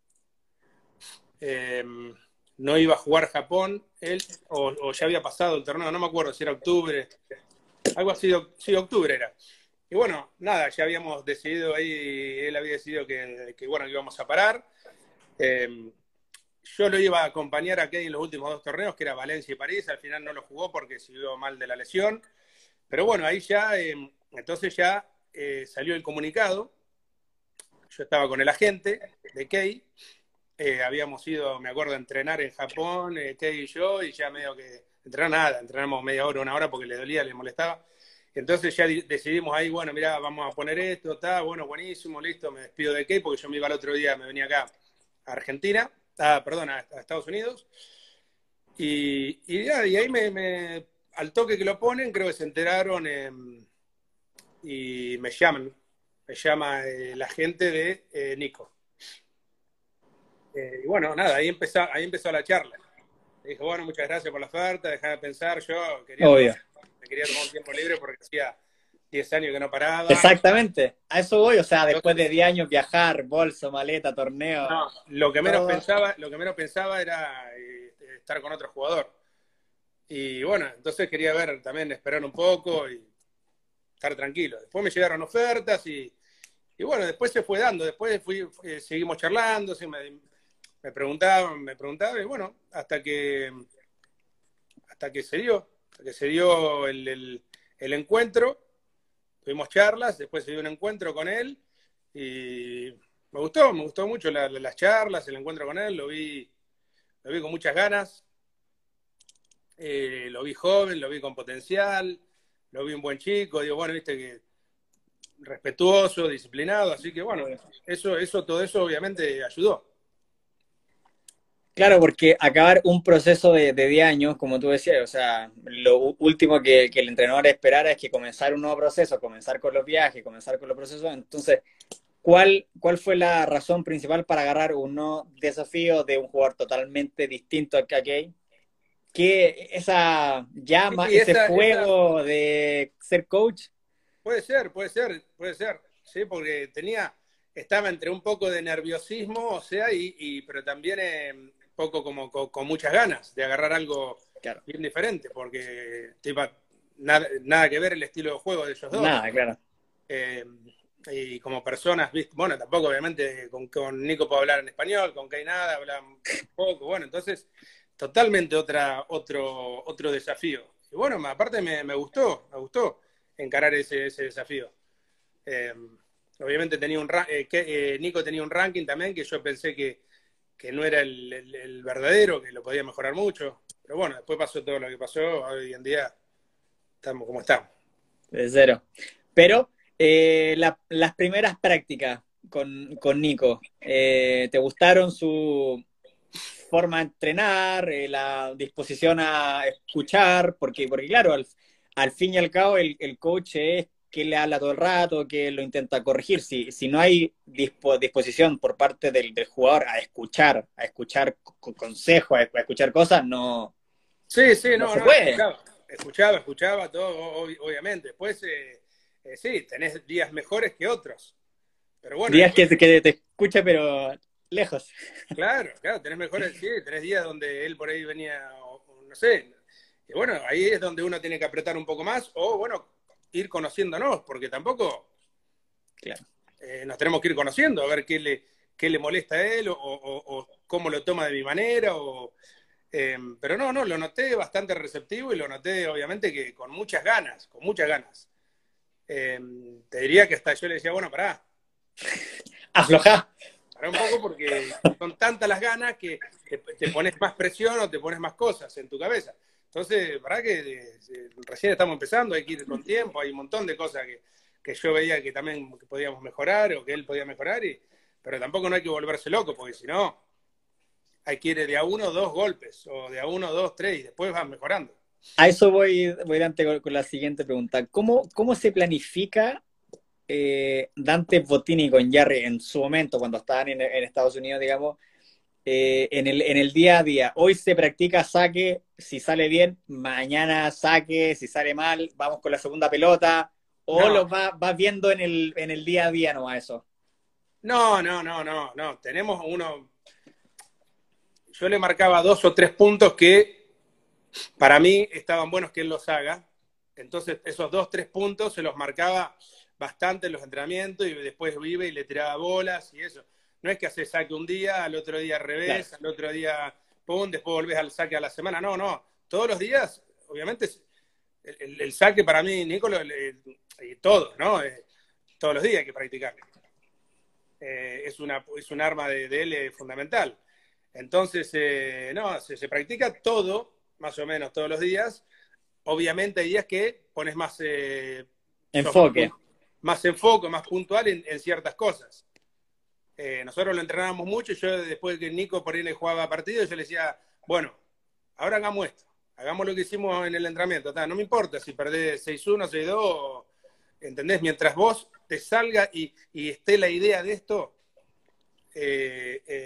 eh, no iba a jugar Japón, él, o, o, ya había pasado el torneo, no me acuerdo si era octubre, algo así, sí, octubre era. Y bueno, nada, ya habíamos decidido ahí, él había decidido que, que bueno, que íbamos a parar. Eh, yo lo iba a acompañar aquí en los últimos dos torneos, que era Valencia y París, al final no lo jugó porque siguió mal de la lesión. Pero bueno, ahí ya, eh, entonces ya eh, salió el comunicado. Yo estaba con el agente de Kei. Eh, habíamos ido, me acuerdo, a entrenar en Japón, eh, Kei y yo, y ya medio que entrenar nada, entrenamos media hora, una hora porque le dolía, le molestaba. Entonces ya decidimos ahí, bueno, mirá, vamos a poner esto, está, bueno, buenísimo, listo, me despido de Kei porque yo me iba el otro día, me venía acá a Argentina, ah, perdón, a, a Estados Unidos. Y, y, ya, y ahí me, me, al toque que lo ponen, creo que se enteraron eh, y me llaman. Me llama eh, la gente de eh, Nico. Eh, y bueno, nada, ahí empezó, ahí empezó la charla. Le dije, bueno, muchas gracias por la oferta, dejá de pensar, yo quería tomar, Obvio. me quería tomar un tiempo libre porque hacía diez años que no paraba. Exactamente, a eso voy, o sea, después de Entonces, diez años viajar, bolso, maleta, torneo, no, lo que menos todo. pensaba, lo que menos pensaba era eh, estar con otro jugador. Y bueno, entonces quería ver también, esperar un poco y estar tranquilo. Después me llegaron ofertas y, y bueno, después se fue dando, después fui, fui- seguimos charlando, sí, me, me preguntaban, me preguntaban, y bueno, hasta que hasta que se dio, hasta que se dio el, el, el encuentro, tuvimos charlas, después se dio un encuentro con él y me gustó, me gustó mucho la, la, las charlas, el encuentro con él, lo vi, lo vi con muchas ganas, eh, lo vi joven, lo vi con potencial, lo vi un buen chico, digo, bueno, viste que respetuoso, disciplinado, así que bueno, eso, eso, todo eso obviamente ayudó. Claro, porque acabar un proceso de, de diez años, como tú decías, o sea, lo último que, que el entrenador esperara es que comenzar un nuevo proceso, comenzar con los viajes, comenzar con los procesos. Entonces, ¿cuál, cuál fue la razón principal para agarrar un nuevo desafío de un jugador totalmente distinto a Kake? Que esa llama, Y ese esa, esa fuego de ser coach. puede ser, puede ser, puede ser, sí, porque tenía, estaba entre un poco de nerviosismo, o sea, y, y pero también eh, un poco como con, con, muchas ganas de agarrar algo Claro, bien diferente, porque tipo, nada, nada que ver el estilo de juego de ellos dos. nada, claro. Eh, y como personas, ¿viste? Bueno, tampoco obviamente con, con Nico puedo hablar en español, con Kay nada, hablan poco, bueno, entonces totalmente otra, otro, otro desafío. Y bueno, aparte me, me gustó, me gustó encarar ese, ese desafío. Eh, obviamente tenía un eh, que, eh, Nico tenía un ranking también que yo pensé que, que no era el, el, el, verdadero, que lo podía mejorar mucho. Pero bueno, después pasó todo lo que pasó, hoy en día estamos como estamos. De cero. Pero eh, la, las primeras prácticas con, con Nico, eh, ¿te gustaron su forma de entrenar, eh, la disposición a escuchar? Porque, porque claro, al, al fin y al cabo el, el coach es que le habla todo el rato, que lo intenta corregir. Si, si no hay dispo, disposición por parte del, del, jugador a escuchar, a escuchar consejos, a, a escuchar cosas, no, Sí, sí, no no, se no, puede. escuchaba, escuchaba, escuchaba todo, ob obviamente. Después, eh, eh, sí, tenés días mejores que otros. Pero bueno, Días después, que, que te escucha, pero lejos. claro, claro, tenés mejores, sí, tenés días donde él por ahí venía, o, o no sé. Y bueno, ahí es donde uno tiene que apretar un poco más, o bueno, ir conociéndonos, porque tampoco Claro. eh, nos tenemos que ir conociendo, a ver qué le, qué le molesta a él, o, o, o cómo lo toma de mi manera, o Eh, pero no, no, lo noté bastante receptivo y lo noté obviamente que con muchas ganas, con muchas ganas. Eh, te diría que hasta yo le decía, bueno, pará, Afloja. pará un poco porque son tantas las ganas que te, te pones más presión o te pones más cosas en tu cabeza. Entonces, pará que eh, recién estamos empezando, hay que ir con tiempo, hay un montón de cosas que, que yo veía que también podíamos mejorar o que él podía mejorar, y, pero tampoco no hay que volverse loco porque si no, hay que ir de a uno, dos golpes, o de a uno, dos, tres, y después vas mejorando. A eso voy, voy Dante, con, con la siguiente pregunta. ¿Cómo, cómo se planifica eh, Dante Bottini con Jarry en su momento, cuando estaban en, en Estados Unidos, digamos, eh, en, el, en el día a día? Hoy se practica saque, si sale bien, mañana saque, si sale mal, vamos con la segunda pelota, o No, lo vas va viendo en el, en el día a día nomás eso. no, no, no, no, no. Tenemos uno. Yo le marcaba dos o tres puntos que para mí estaban buenos que él los haga. Entonces, esos dos, tres puntos se los marcaba bastante en los entrenamientos y después vive y le tiraba bolas y eso. No es que hace saque un día, al otro día al Claro. revés, al otro día pum, después volvés al saque a la semana. No, no. Todos los días, obviamente, el, el, el saque para mí, Nicolás, y todo, ¿no? Eh, todos los días hay que practicar. Eh, es, una, es un arma de, de él eh, fundamental. Entonces, eh, no, se, se, practica todo, más o menos todos los días. Obviamente hay días que pones más, eh, sos más, Enfoque. más enfoque, más puntual en, en ciertas cosas. Eh, nosotros lo entrenábamos mucho y yo después que Nico por ahí le jugaba partidos, yo le decía, bueno, ahora hagamos esto, hagamos lo que hicimos en el entrenamiento. No me importa si perdés seis uno, seis dos, ¿entendés? Mientras vos te salga y, y esté la idea de esto, eh, eh,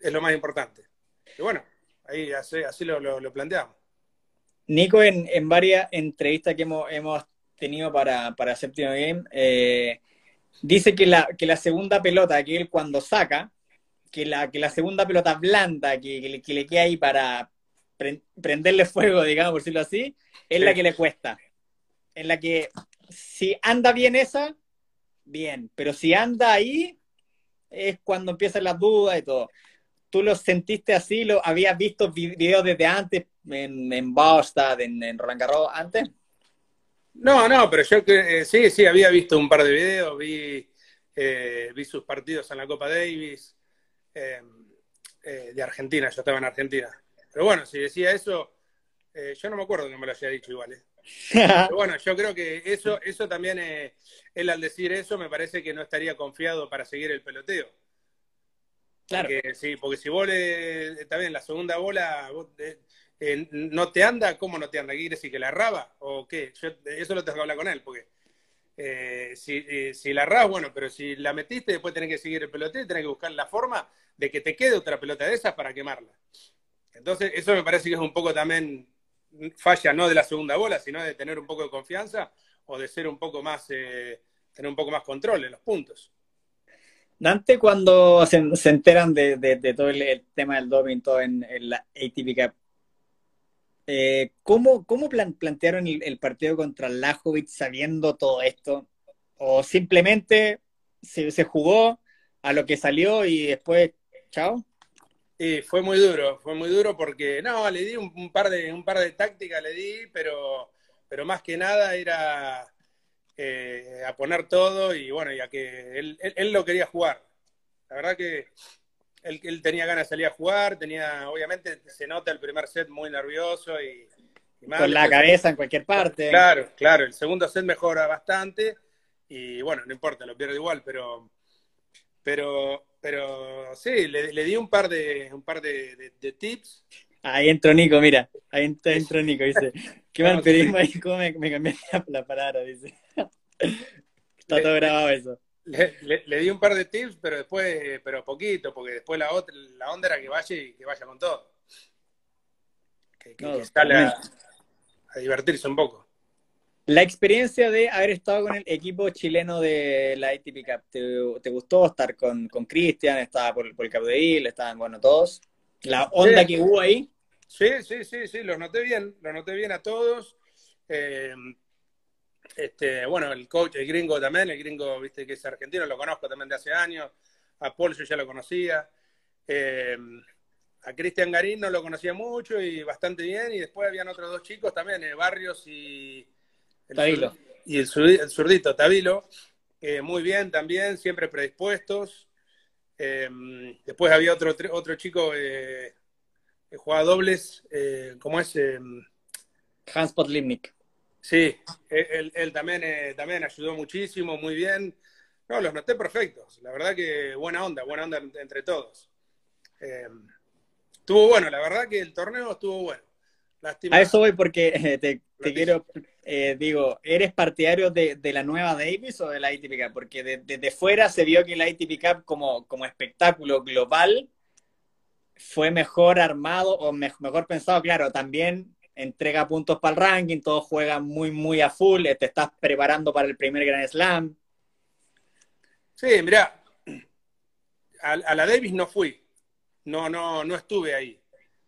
es lo más importante. Y bueno, ahí así, así lo, lo, lo planteamos. Nico, en, en varias entrevistas que hemos, hemos tenido para, para Séptimo Game, eh, dice que la, que la segunda pelota que él cuando saca, que la, que la segunda pelota blanda que, que, le, que le queda ahí para pre prenderle fuego, digamos, por decirlo así, es Sí. la que le cuesta. En la que si anda bien esa, bien, pero si anda ahí, es cuando empiezan las dudas y todo. ¿Tú lo sentiste así? ¿Lo habías visto videos desde antes en, en Bostad, en, en Roland Garros antes? No, no, pero yo que eh, sí, sí, había visto un par de videos, vi, eh, vi sus partidos en la Copa Davis eh, eh, de Argentina, yo estaba en Argentina. Pero bueno, si decía eso, eh, yo no me acuerdo que me lo haya dicho igual. ¿eh? Pero bueno, yo creo que eso, eso también, eh, él al decir eso, me parece que no estaría confiado para seguir el peloteo. Claro. Porque, sí, porque si vos le, está bien, la segunda bola vos, eh, eh, no te anda, ¿cómo no te anda? ¿Qué quiere decir? ¿Que la erraba? ¿O qué? Yo, eso lo tengo que hablar con él, porque eh, si, eh, si la errás, bueno, pero si la metiste, después tenés que seguir el peloteo y tenés que buscar la forma de que te quede otra pelota de esas para quemarla. Entonces, eso me parece que es un poco también falla no de la segunda bola, sino de tener un poco de confianza o de ser un poco más, eh, tener un poco más control en los puntos. Dante, cuando se, se enteran de, de, de todo el, el tema del doping, todo en, en la A T P Cup, eh, ¿cómo, cómo plan, plantearon el, el partido contra Lajovic sabiendo todo esto? ¿O simplemente se, se jugó a lo que salió y después, chao? Y fue muy duro, fue muy duro porque, no, le di un, un par de un par de tácticas, le di, pero, pero más que nada era eh, a poner todo y bueno, ya que él, él, él lo quería jugar. La verdad que él, él tenía ganas de salir a jugar, tenía, obviamente se nota el primer set muy nervioso y, y mal. Con la Después, cabeza en cualquier parte. claro, claro, el segundo set mejora bastante y bueno, no importa, lo pierdo igual, pero pero, pero sí, le, le di un par de un par de, de, de tips. Ahí entró Nico, mira. Ahí entró, entró Nico, dice. Qué mal No, sí. periodismo ahí, cómo me, me cambiaste la palabra, dice. Está todo Le, grabado eso. le, le, le di un par de tips, pero después, pero poquito, porque después la otra, la onda era que vaya y que vaya con todo. Que, que, No, que sale a, totalmente. a divertirse un poco. La experiencia de haber estado con el equipo chileno de la A T P Cup, ¿te, te gustó estar con con Cristian? Estaba por, por el Capdeville, estaban, bueno, todos. La Sí, onda que hubo ahí, sí, sí, sí, sí, los noté bien, los noté bien a todos. Eh, este, bueno, el coach, el gringo también, el gringo, viste que es argentino, lo conozco también de hace años. A Paul yo ya lo conocía. Eh, a Cristian Garín no lo conocía mucho y bastante bien. Y después habían otros dos chicos también, eh, Barrios y el, Tabilo. zurdi- y el, zurdi- el zurdito, Tabilo. Eh, muy bien también, siempre predispuestos. Eh, después había otro, otro chico eh, que jugaba dobles, eh, ¿cómo es? Eh, Hans Podlimnik. sí, él, él también, eh, también ayudó muchísimo, muy bien. No, los noté perfectos. La verdad que buena onda, buena onda entre todos. Eh, estuvo bueno, la verdad que el torneo estuvo bueno. A Lástima. eso voy porque eh, te, te Noticia. quiero, eh, digo, ¿eres partidario de, de la nueva Davis o de la A T P Cup? Porque de- desde fuera se vio que la A T P Cup como, como espectáculo global fue mejor armado o me- mejor pensado, claro, también entrega puntos para el ranking, todos juegan muy, muy a full, eh, te estás preparando para el primer Grand Slam. Sí, mirá, a, a la Davis no fui. No, no, no estuve ahí.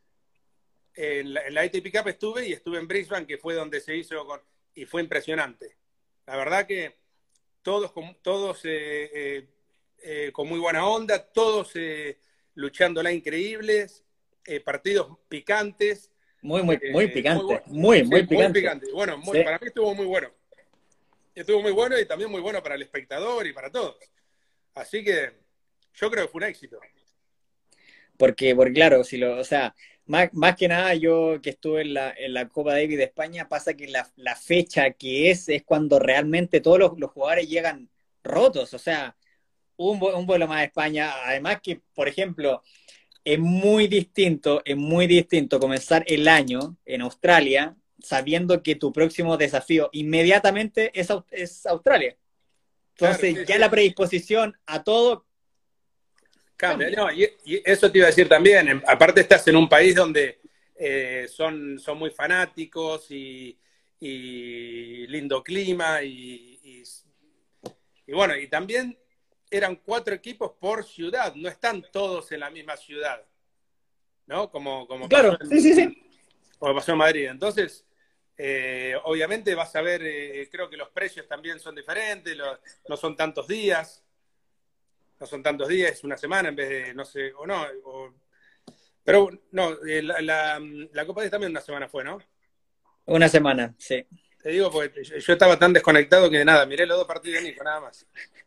En la, en la A T P Cup estuve y estuve en Brisbane, que fue donde se hizo con, y fue impresionante. La verdad que todos, todos eh, eh, eh, con muy buena onda, todos eh, luchándola increíbles, eh, partidos picantes, Muy, muy, muy eh, muy picante, bueno, muy, sí, muy muy picante. picante. Bueno, muy, Sí. para mí estuvo muy bueno. Estuvo muy bueno y también muy bueno para el espectador y para todos. Así que yo creo que fue un éxito. Porque, porque claro, si lo, o sea, más, más que nada yo que estuve en la, en la Copa Davis de España, pasa que la, la fecha que es es cuando realmente todos los, los jugadores llegan rotos, o sea, un, un vuelo más a España, además que, por ejemplo, es muy distinto, es muy distinto comenzar el año en Australia sabiendo que tu próximo desafío inmediatamente es, es Australia. Claro, Entonces sí, ya sí. la predisposición a todo Cambia, no, y, y eso te iba a decir también. En- aparte estás en un país donde eh, son, son muy fanáticos y, y lindo clima y, y- y bueno, y también eran cuatro equipos por ciudad, no están todos en la misma ciudad, ¿no? Como, como pasó Claro, sí, en, sí, sí. como pasó en Madrid. Entonces, eh, obviamente vas a ver, eh, creo que los precios también son diferentes, los- no son tantos días, no son tantos días, es una semana en vez de, no sé, o no, o- pero no, eh, la, la, la Copa diez también una semana fue, ¿no? Una semana, sí. Te digo, porque yo, yo estaba tan desconectado que nada, miré los dos partidos de Nico, nada más.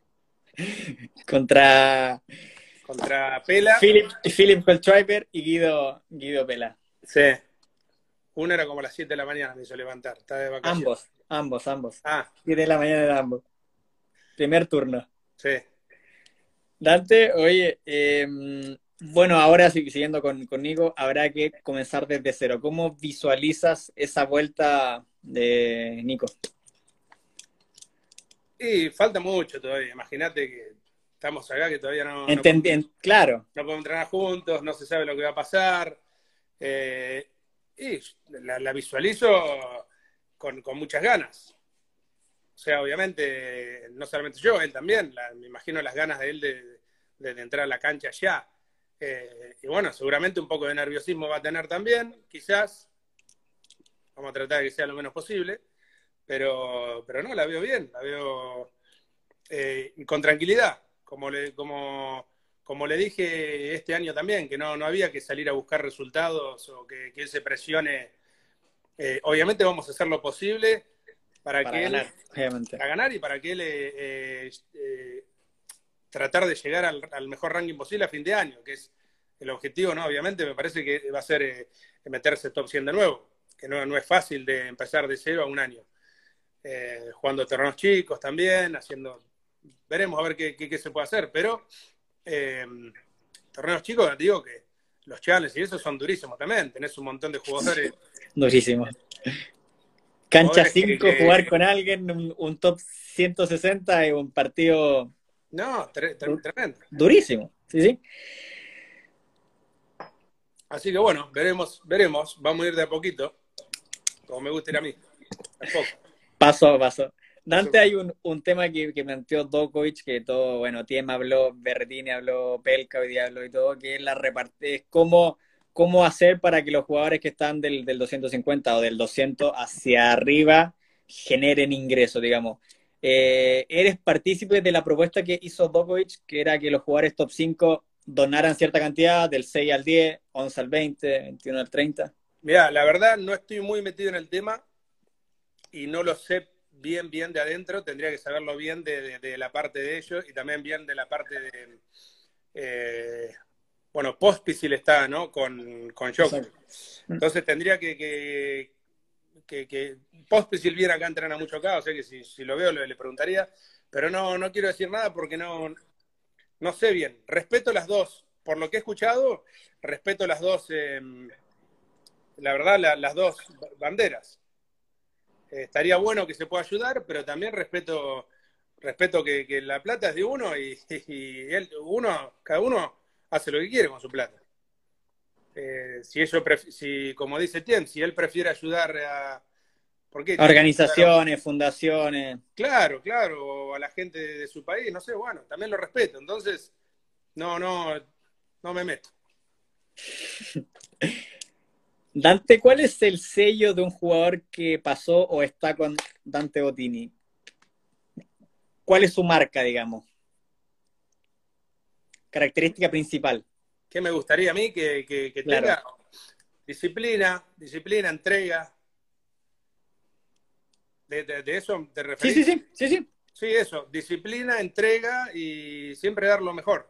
Contra Contra Pela, Philip, Philip Holtriber y Guido, Guido Pela. sí, uno era como a las siete de la mañana, me hizo levantar, estaba de vacaciones. Ambos, ambos, ambos. Ah, siete de la mañana de ambos. Primer turno. sí. Dante, oye, eh, bueno, ahora sí, siguiendo con, con Nico, habrá que comenzar desde cero. ¿Cómo visualizas esa vuelta de Nico? Y falta mucho todavía, imagínate que estamos acá, que todavía no, no, Entendi- en- claro, no podemos entrenar juntos, no se sabe lo que va a pasar. Eh, y la, la visualizo con, con, muchas ganas. O sea, obviamente, no solamente yo, él también, la, me imagino las ganas de él de, de, de entrar a la cancha ya. Eh, y bueno, seguramente un poco de nerviosismo va a tener también, quizás. Vamos a tratar de que sea lo menos posible. Pero, pero no, la veo bien, la veo eh, con tranquilidad, como le, como, como le dije este año también, que no, no había que salir a buscar resultados o que, que él se presione. Eh, obviamente vamos a hacer lo posible para para que él, ganar, obviamente. para ganar y para que él eh, eh, eh, tratar de llegar al, al, mejor ranking posible a fin de año, que es el objetivo, ¿no? Obviamente me parece que va a ser eh, meterse top cien de nuevo, que no, no es fácil de empezar de cero a un año. Eh, jugando torneos chicos también, haciendo, veremos a ver qué, qué, qué se puede hacer, pero eh, torneos chicos, digo que los challenges y eso son durísimos también, tenés un montón de jugadores. Durísimo. Cancha Jugadores que, cinco, que... jugar con alguien, un, un top ciento sesenta y un partido No, tre tre tremendo. Durísimo, sí, sí. Así que bueno, veremos, veremos, vamos a ir de a poquito, como me gusta ir a mí, a poco. Paso a paso. Dante, hay un, un tema que, que planteó Djokovic, que todo, bueno, Tiem habló, Berrettini habló, Pelka hoy día habló y todo, que es la reparte, es cómo, cómo hacer para que los jugadores que están del, del doscientos cincuenta o del doscientos hacia arriba generen ingresos, digamos. Eh, ¿Eres partícipe de la propuesta que hizo Djokovic, que era que los jugadores top cinco donaran cierta cantidad, del seis al diez, once al veinte, veintiuno al treinta? Mira, la verdad no estoy muy metido en el tema y no lo sé bien, bien de adentro, tendría que saberlo bien de, de, de la parte de ellos y también bien de la parte de, eh, bueno, Pospisil está, ¿no? Con, con Djokovic. Entonces tendría que, que, que, que Pospisil viene acá, entrena mucho acá, o sea que si, si lo veo le, le preguntaría, pero no, no quiero decir nada porque no, no sé bien. Respeto las dos, por lo que he escuchado, respeto las dos, eh, la verdad, la, las dos banderas. Eh, estaría bueno que se pueda ayudar, pero también respeto, respeto que, que la plata es de uno y, y él, uno, cada uno hace lo que quiere con su plata. Eh, si ellos, si, como dice Tien, si él prefiere ayudar a... ¿Por qué? Organizaciones, a, fundaciones. Claro, claro, o a la gente de, de su país, no sé, bueno, también lo respeto. Entonces, no, no, no me meto. Dante, ¿cuál es el sello de un jugador que pasó o está con Dante Bottini? ¿Cuál es su marca, digamos? Característica principal. ¿Qué me gustaría a mí que, que, que claro. tenga? Disciplina, disciplina, entrega. ¿De, de, de eso te referís? Sí, sí, sí, sí, sí. Sí, eso, disciplina, entrega y siempre dar lo mejor.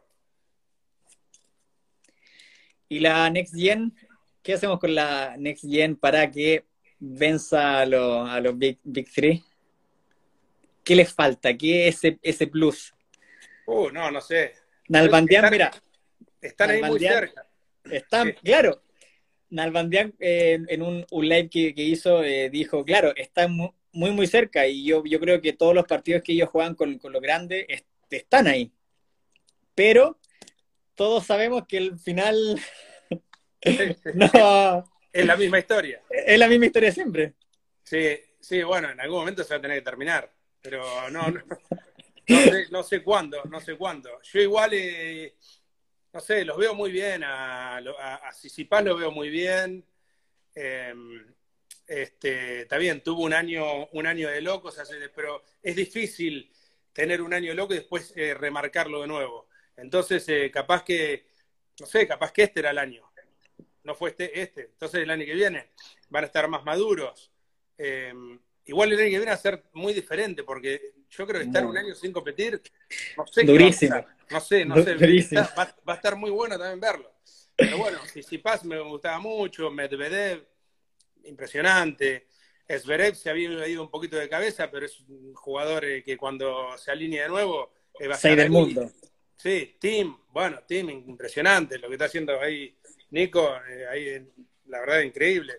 ¿Y la Next Gen? ¿Qué hacemos con la Next Gen para que venza a, lo, a los Big, Big Three? ¿Qué les falta? ¿Qué es ese, ese plus? Uh, no, no sé. Nalbandian, están, mira. Están ahí muy cerca. Están, sí. claro. Nalbandian eh, en un, un live que, que hizo eh, dijo, claro, están muy, muy, muy cerca y yo, yo creo que todos los partidos que ellos juegan con, con los grandes est están ahí. Pero todos sabemos que el final Sí, sí. no Es la misma historia. es la misma historia siempre. Sí, sí, bueno, en algún momento se va a tener que terminar, pero no, no, no sé, no sé cuándo, no sé cuándo. Yo igual, eh, no sé, los veo muy bien, a, a, a Tsitsipas lo veo muy bien. Eh, este, está bien, tuvo un año, un año de locos, pero es difícil tener un año loco y después eh, remarcarlo de nuevo. Entonces, eh, capaz que, no sé, capaz que este era el año. No fue este, este. Entonces el año que viene van a estar más maduros. Eh, igual el año que viene va a ser muy diferente, porque yo creo que estar un Muy año sin competir, no sé qué va a durísimo. pasar. No sé, no sé. Durísimo. Está, va, va, a estar muy bueno también verlo. Pero bueno, Tsitsipas me gustaba mucho, Medvedev, impresionante. Zverev se había ido un poquito de cabeza, pero es un jugador eh, que cuando se alinea de nuevo eh, va a Seis estar del ahí. mundo. Sí, Tim, bueno, Tim, impresionante lo que está haciendo ahí Nico, eh, ahí, la verdad, increíble.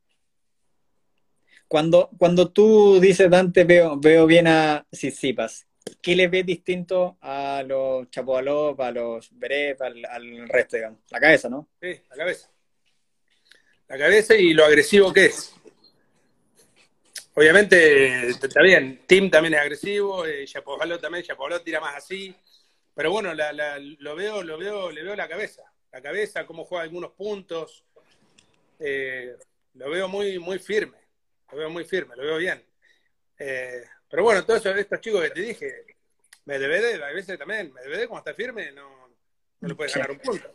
Cuando, cuando tú dices, Dante, veo, veo bien a Tsitsipas, ¿qué le ves distinto a los Chapovalov, a los Beret, al, al resto, digamos? La cabeza, ¿no? Sí, la cabeza. La cabeza y lo agresivo que es. Obviamente, está bien, Tim también es agresivo, eh, Shapovalov también, Shapovalov tira más así, pero bueno, la, la, lo veo, lo veo, le veo la cabeza, la cabeza, cómo juega algunos puntos, eh, lo veo muy, muy firme, lo veo muy firme, lo veo bien. Eh, pero bueno, todos estos chicos que te dije, Medvedev, a veces también, Medvedev como está firme, no, no le puedes Sí. ganar un punto.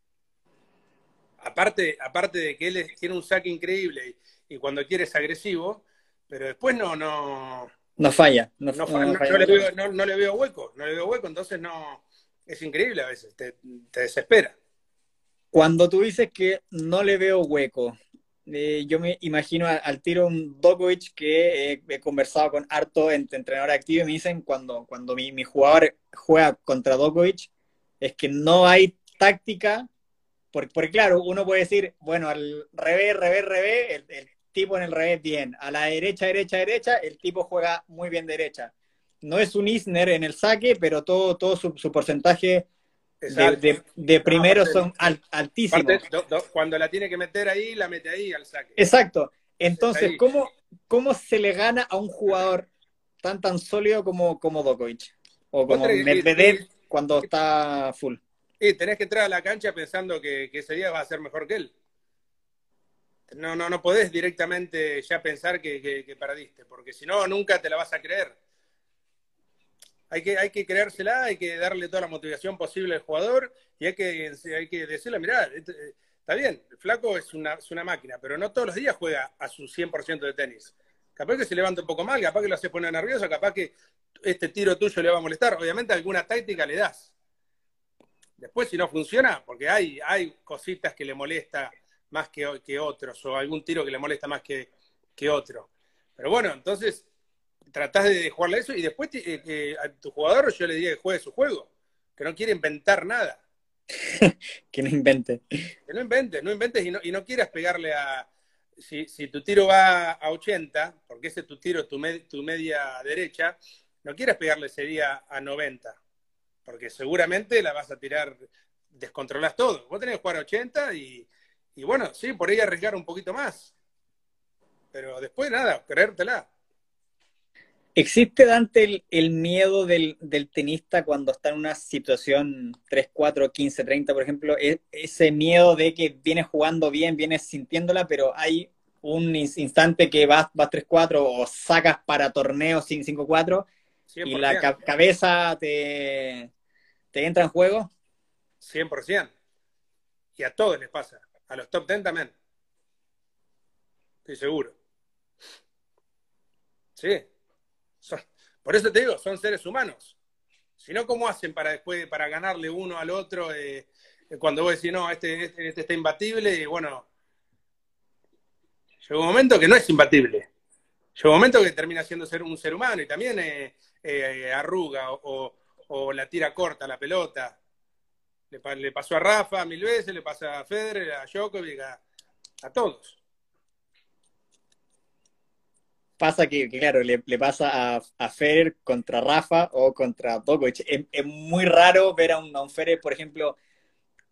Aparte, aparte de que él es- tiene un saque increíble y, y cuando quiere es agresivo, pero después no, no, No falla, no, no, no no, falla no le mucho. veo, no, no le veo hueco, no le veo hueco, entonces no, es increíble a veces, te, te desespera. Cuando tú dices que no le veo hueco, eh, yo me imagino al, al tiro un Djokovic que eh, he conversado con harto entre entrenadores activos y me dicen cuando, cuando mi, mi jugador juega contra Djokovic es que no hay táctica, porque, porque claro, uno puede decir, bueno, al revés, revés, revés, el, el tipo en el revés bien, a la derecha, derecha, derecha, el tipo juega muy bien derecha. No es un Isner en el saque, pero todo, todo su, su porcentaje Es de, alto. de, de No, primero aparte, son al, aparte altísimos. do, do, cuando la tiene que meter ahí, la mete ahí al saque. Exacto. Es Entonces, ahí. ¿cómo, cómo se le gana a un jugador tan tan sólido como, como Djokovic? O Vos como tenés, y, Medvedev y, cuando está full. y tenés que entrar a la cancha pensando que, que ese día va a ser mejor que él. No, no, no podés directamente ya pensar que, que, que perdiste, porque si no, nunca te la vas a creer. Hay que, hay que creérsela, hay que darle toda la motivación posible al jugador y hay que, hay que decirle, mirá, está bien, el flaco es una, es una máquina, pero no todos los días juega a su cien por ciento de tenis. Capaz que se levanta un poco mal, capaz que lo hace poner nervioso, capaz que este tiro tuyo le va a molestar. Obviamente alguna táctica le das. Después si no funciona, porque hay, hay cositas que le molesta más que, que otros, o algún tiro que le molesta más que, que otro. Pero bueno, entonces tratás de jugarle eso y después eh, eh, a tu jugador yo le diría que juegue su juego, que no quiere inventar nada. Que no invente. Que no inventes, no inventes y no, y no quieras pegarle a... Si, si, tu tiro va a ochenta, porque ese es tu tiro, tu, med, tu media derecha, no quieras pegarle ese día a noventa, porque seguramente la vas a tirar, descontrolas todo. Vos tenés que jugar a ochenta y, y bueno, sí, por ahí arriesgar un poquito más. Pero después nada, creértela. ¿Existe, Dante, el, el miedo del, del tenista cuando está en una situación tres cuatro quince treinta por ejemplo? E- ese miedo de que vienes jugando bien, vienes sintiéndola, pero hay un ins- instante que vas, vas tres cuatro o sacas para torneos cinco cuatro y la cien por ciento. ca- cabeza te, te entra en juego. cien por ciento. Y a todos les pasa. A los top diez también. Estoy seguro. Sí. Son, por eso te digo, son seres humanos. Si no, ¿cómo hacen para después, para ganarle uno al otro? Eh, cuando vos decís, no, este, este, este está imbatible, y bueno, llega un momento que no es imbatible. Llega un momento que termina siendo ser un ser humano y también eh, eh, arruga o, o, la tira corta la pelota. Le, le, pasó a Rafa mil veces, le pasa a Federer, a Djokovic, a, a todos. Pasa que, que claro, le, le pasa a, a Federer contra Rafa o contra Djokovic. Es, es muy raro ver a un, a un Federer, por ejemplo,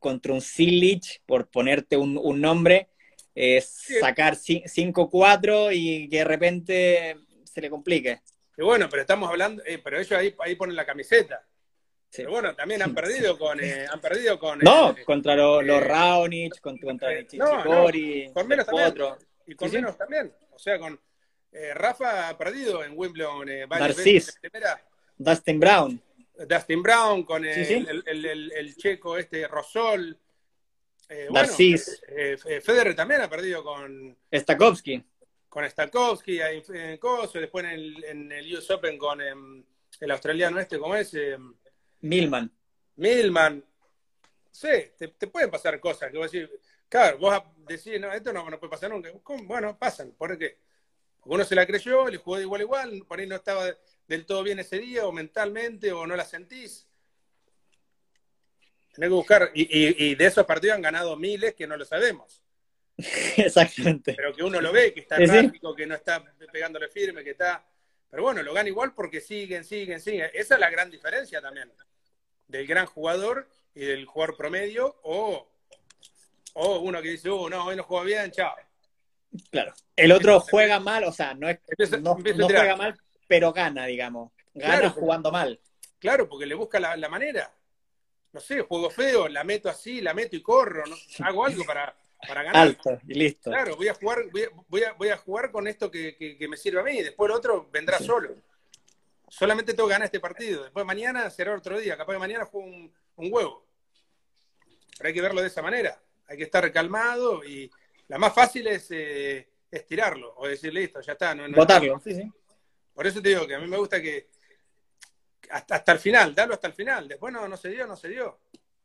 contra un Cilic, por ponerte un, un nombre, es Sí, sacar cinco cuatro y que de repente se le complique. y bueno, pero estamos hablando, eh, pero ellos ahí, ahí ponen la camiseta. Sí. Pero bueno, también han perdido con, eh, han perdido con, No, eh, contra los lo eh, Raonic, contra, contra eh, no, no, Chichikori, con Del menos también, Potro. y Sí, con sí. menos también. O sea, con eh, Rafa ha perdido en Wimbledon eh, varias veces en Narcis, primera. Dustin Brown. Dustin Brown, con Sí, el, sí. el, el, el, el checo este Rosol. Eh, bueno, Narcis, eh, eh, Federer también ha perdido con, Stakowski, con Stakowski en, en Coso, después en el, en el U S Open con eh, el australiano este, ¿cómo es? Eh, Millman. Millman. Sí, te, te, pueden pasar cosas que vos decís, claro, vos decís, no, esto no, no puede pasar nunca. Bueno, pasan, ¿por qué? Porque uno se la creyó, le jugó de igual a igual, por ahí no estaba del todo bien ese día, o mentalmente, o no la sentís. Tenés que buscar, y, y, y de esos partidos han ganado miles que no lo sabemos. Exactamente. Pero que uno lo ve, que está Sí, sí. errático, que no está pegándole firme, que está... Pero bueno, lo gana igual porque siguen, siguen, siguen. Esa es la gran diferencia también del gran jugador y del jugador promedio, o, o uno que dice, uh, no, hoy no juega bien, chao. Claro. El otro Empieza, juega mal, o sea, no, es, empieza, no, empieza a no tirar. juega mal, pero gana, digamos. Gana Claro, jugando mal. claro, porque le busca la, la manera. No sé, juego feo, la meto así, la meto y corro, ¿no? Hago algo para, para ganar. Alto y listo. Claro, voy a jugar, voy a, voy a, voy a jugar con esto que, que, que me sirve a mí, y después el otro vendrá sí. solo. Solamente tengo que ganar este partido. Después mañana será otro día. Capaz que mañana juego un, un huevo. Pero hay que verlo de esa manera. Hay que estar calmado y la más fácil es eh, estirarlo o decir, listo, ya está. No, no Botarlo, sí, sí. Por eso te digo que a mí me gusta que hasta, hasta el final, darlo hasta el final. Después no, no se dio, no se dio.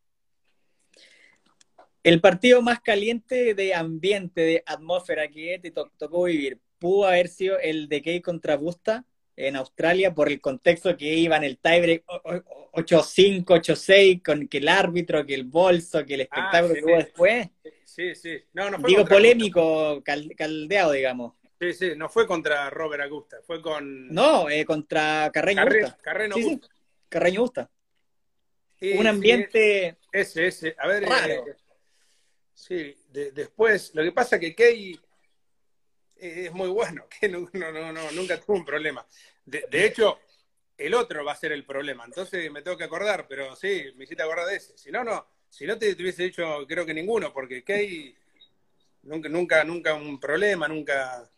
El partido más caliente de ambiente, de atmósfera que te to tocó vivir, pudo haber sido el de Kei contra Busta en Australia por el contexto que iba en el tiebreak ocho cinco, ocho seis, con que el árbitro, que el bolso, que el espectáculo ah, sí, que hubo después. Sí, sí. No, no fue Digo polémico, cal, caldeado, digamos. Sí, sí, no fue contra Robert Augusta, fue con... No, eh, contra Carreño Carre... Busta. Carreño sí, Busta. Sí. Carreño Busta. Sí, un ambiente sí, ese, ese. A ver, raro. Eh, sí, de, después, lo que pasa es que Kei es muy bueno, que no, no, no, no, nunca tuvo un problema. De, de hecho, el otro va a ser el problema. Entonces me tengo que acordar, pero sí, me hiciste acordar de ese. Si no, no. Si no te, te hubiese dicho, creo que ninguno, porque Kei nunca, nunca, nunca un problema, nunca,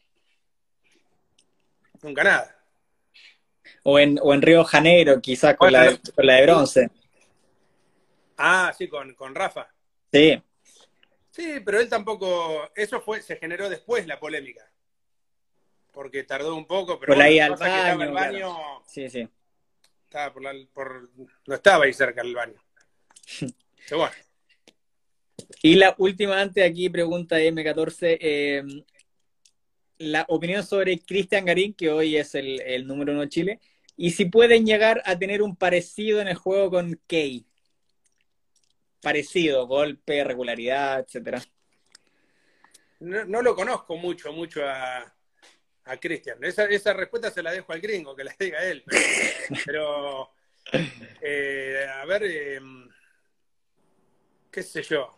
nunca nada. O en, o en Río de Janeiro, quizás con, bueno, la, con la de bronce. Ah, sí, con, con Rafa. Sí. Sí, pero él tampoco, eso fue, se generó después la polémica. Porque tardó un poco, pero por bueno, ahí la al cosa baño, que estaba el baño. Claro. Sí, sí. Estaba por la, por, no estaba ahí cerca del baño. Pero bueno. Y la última antes aquí, pregunta M catorce. Eh, la opinión sobre Cristian Garín, que hoy es el, el número uno de Chile, y si pueden llegar a tener un parecido en el juego con Kei. Parecido, golpe, regularidad, etcétera. No, no lo conozco mucho, mucho a, a Cristian. Esa, esa respuesta se la dejo al gringo, que la diga él. Pero, pero eh, a ver, eh, qué sé yo.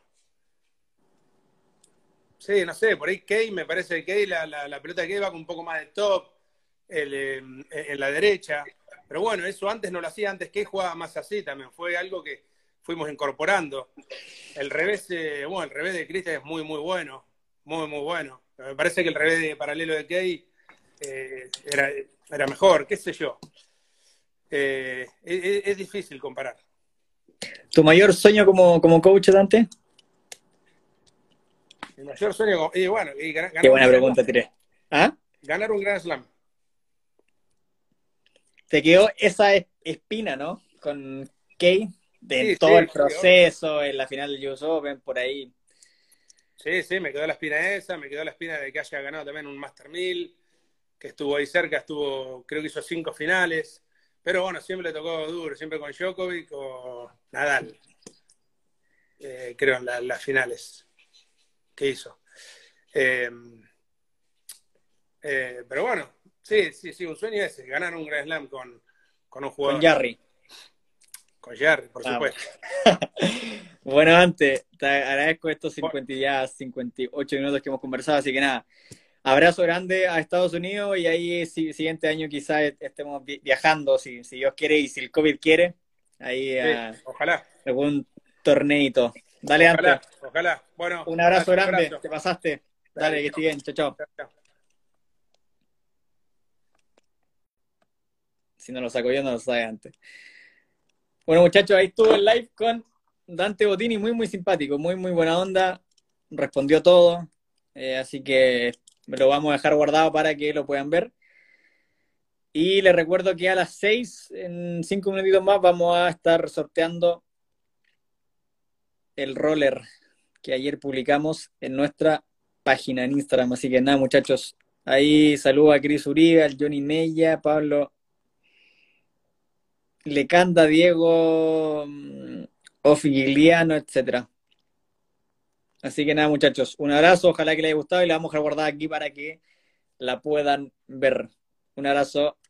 Sí, no sé, por ahí Kei, me parece que Kei, la, la, la pelota de Kei va con un poco más de top el, eh, en la derecha. Pero bueno, eso antes no lo hacía, antes Kei jugaba más así también. Fue algo que fuimos incorporando. El revés, eh, bueno, el revés de Cristian es muy, muy bueno. Muy, muy bueno. Me parece que el revés de paralelo de Kei eh, era, era mejor, qué sé yo. Eh, es, es difícil comparar. ¿Tu mayor sueño como, como coach, Dante? Mi mayor sueño, y bueno, y ganar, qué buena pregunta, Tiré. ¿Ah? Ganar un Grand Slam. Te quedó esa espina, ¿no? Con Kei, de sí, todo sí, el proceso, sí, en la final del U S Open, por ahí. Sí, sí, me quedó la espina esa, me quedó la espina de que haya ganado también un Master mil, que estuvo ahí cerca, estuvo, creo que hizo cinco finales, pero bueno, siempre le tocó duro, siempre con Djokovic o Nadal, eh, creo en la, las finales que hizo. Eh, eh, pero bueno, sí, sí, sí, un sueño ese, ganar un Grand Slam con, con un jugador. Con Jarry. Con Jerry, por Vamos. supuesto. Bueno, antes, te agradezco estos Bueno, cincuenta y ya cincuenta y ocho minutos que hemos conversado, así que nada, abrazo grande a Estados Unidos y ahí si, siguiente año quizás estemos vi- viajando, si, si Dios quiere y si el COVID quiere, ahí sí, a ojalá, algún torneito. Dale, antes. ojalá, ojalá. Bueno, Un abrazo dale, un grande, abrazo. te pasaste. Dale, Dale, que estés bien, chao, chao. chao, chao. Si no lo saco yo, no lo sabe antes. Bueno, muchachos, ahí estuvo el live con Dante Botini, muy, muy simpático, muy, muy buena onda. Respondió todo, eh, así que me lo vamos a dejar guardado para que lo puedan ver. Y les recuerdo que a las seis, en cinco minutitos más, vamos a estar sorteando el roller que ayer publicamos en nuestra página en Instagram. Así que nada, muchachos, ahí saludo a Cris Uribe, al Johnny Mella, Pablo Lecanda, Diego mm, Ofigliano, etcétera. Así que nada, muchachos, un abrazo, ojalá que les haya gustado y la vamos a guardar aquí para que la puedan ver. Un abrazo.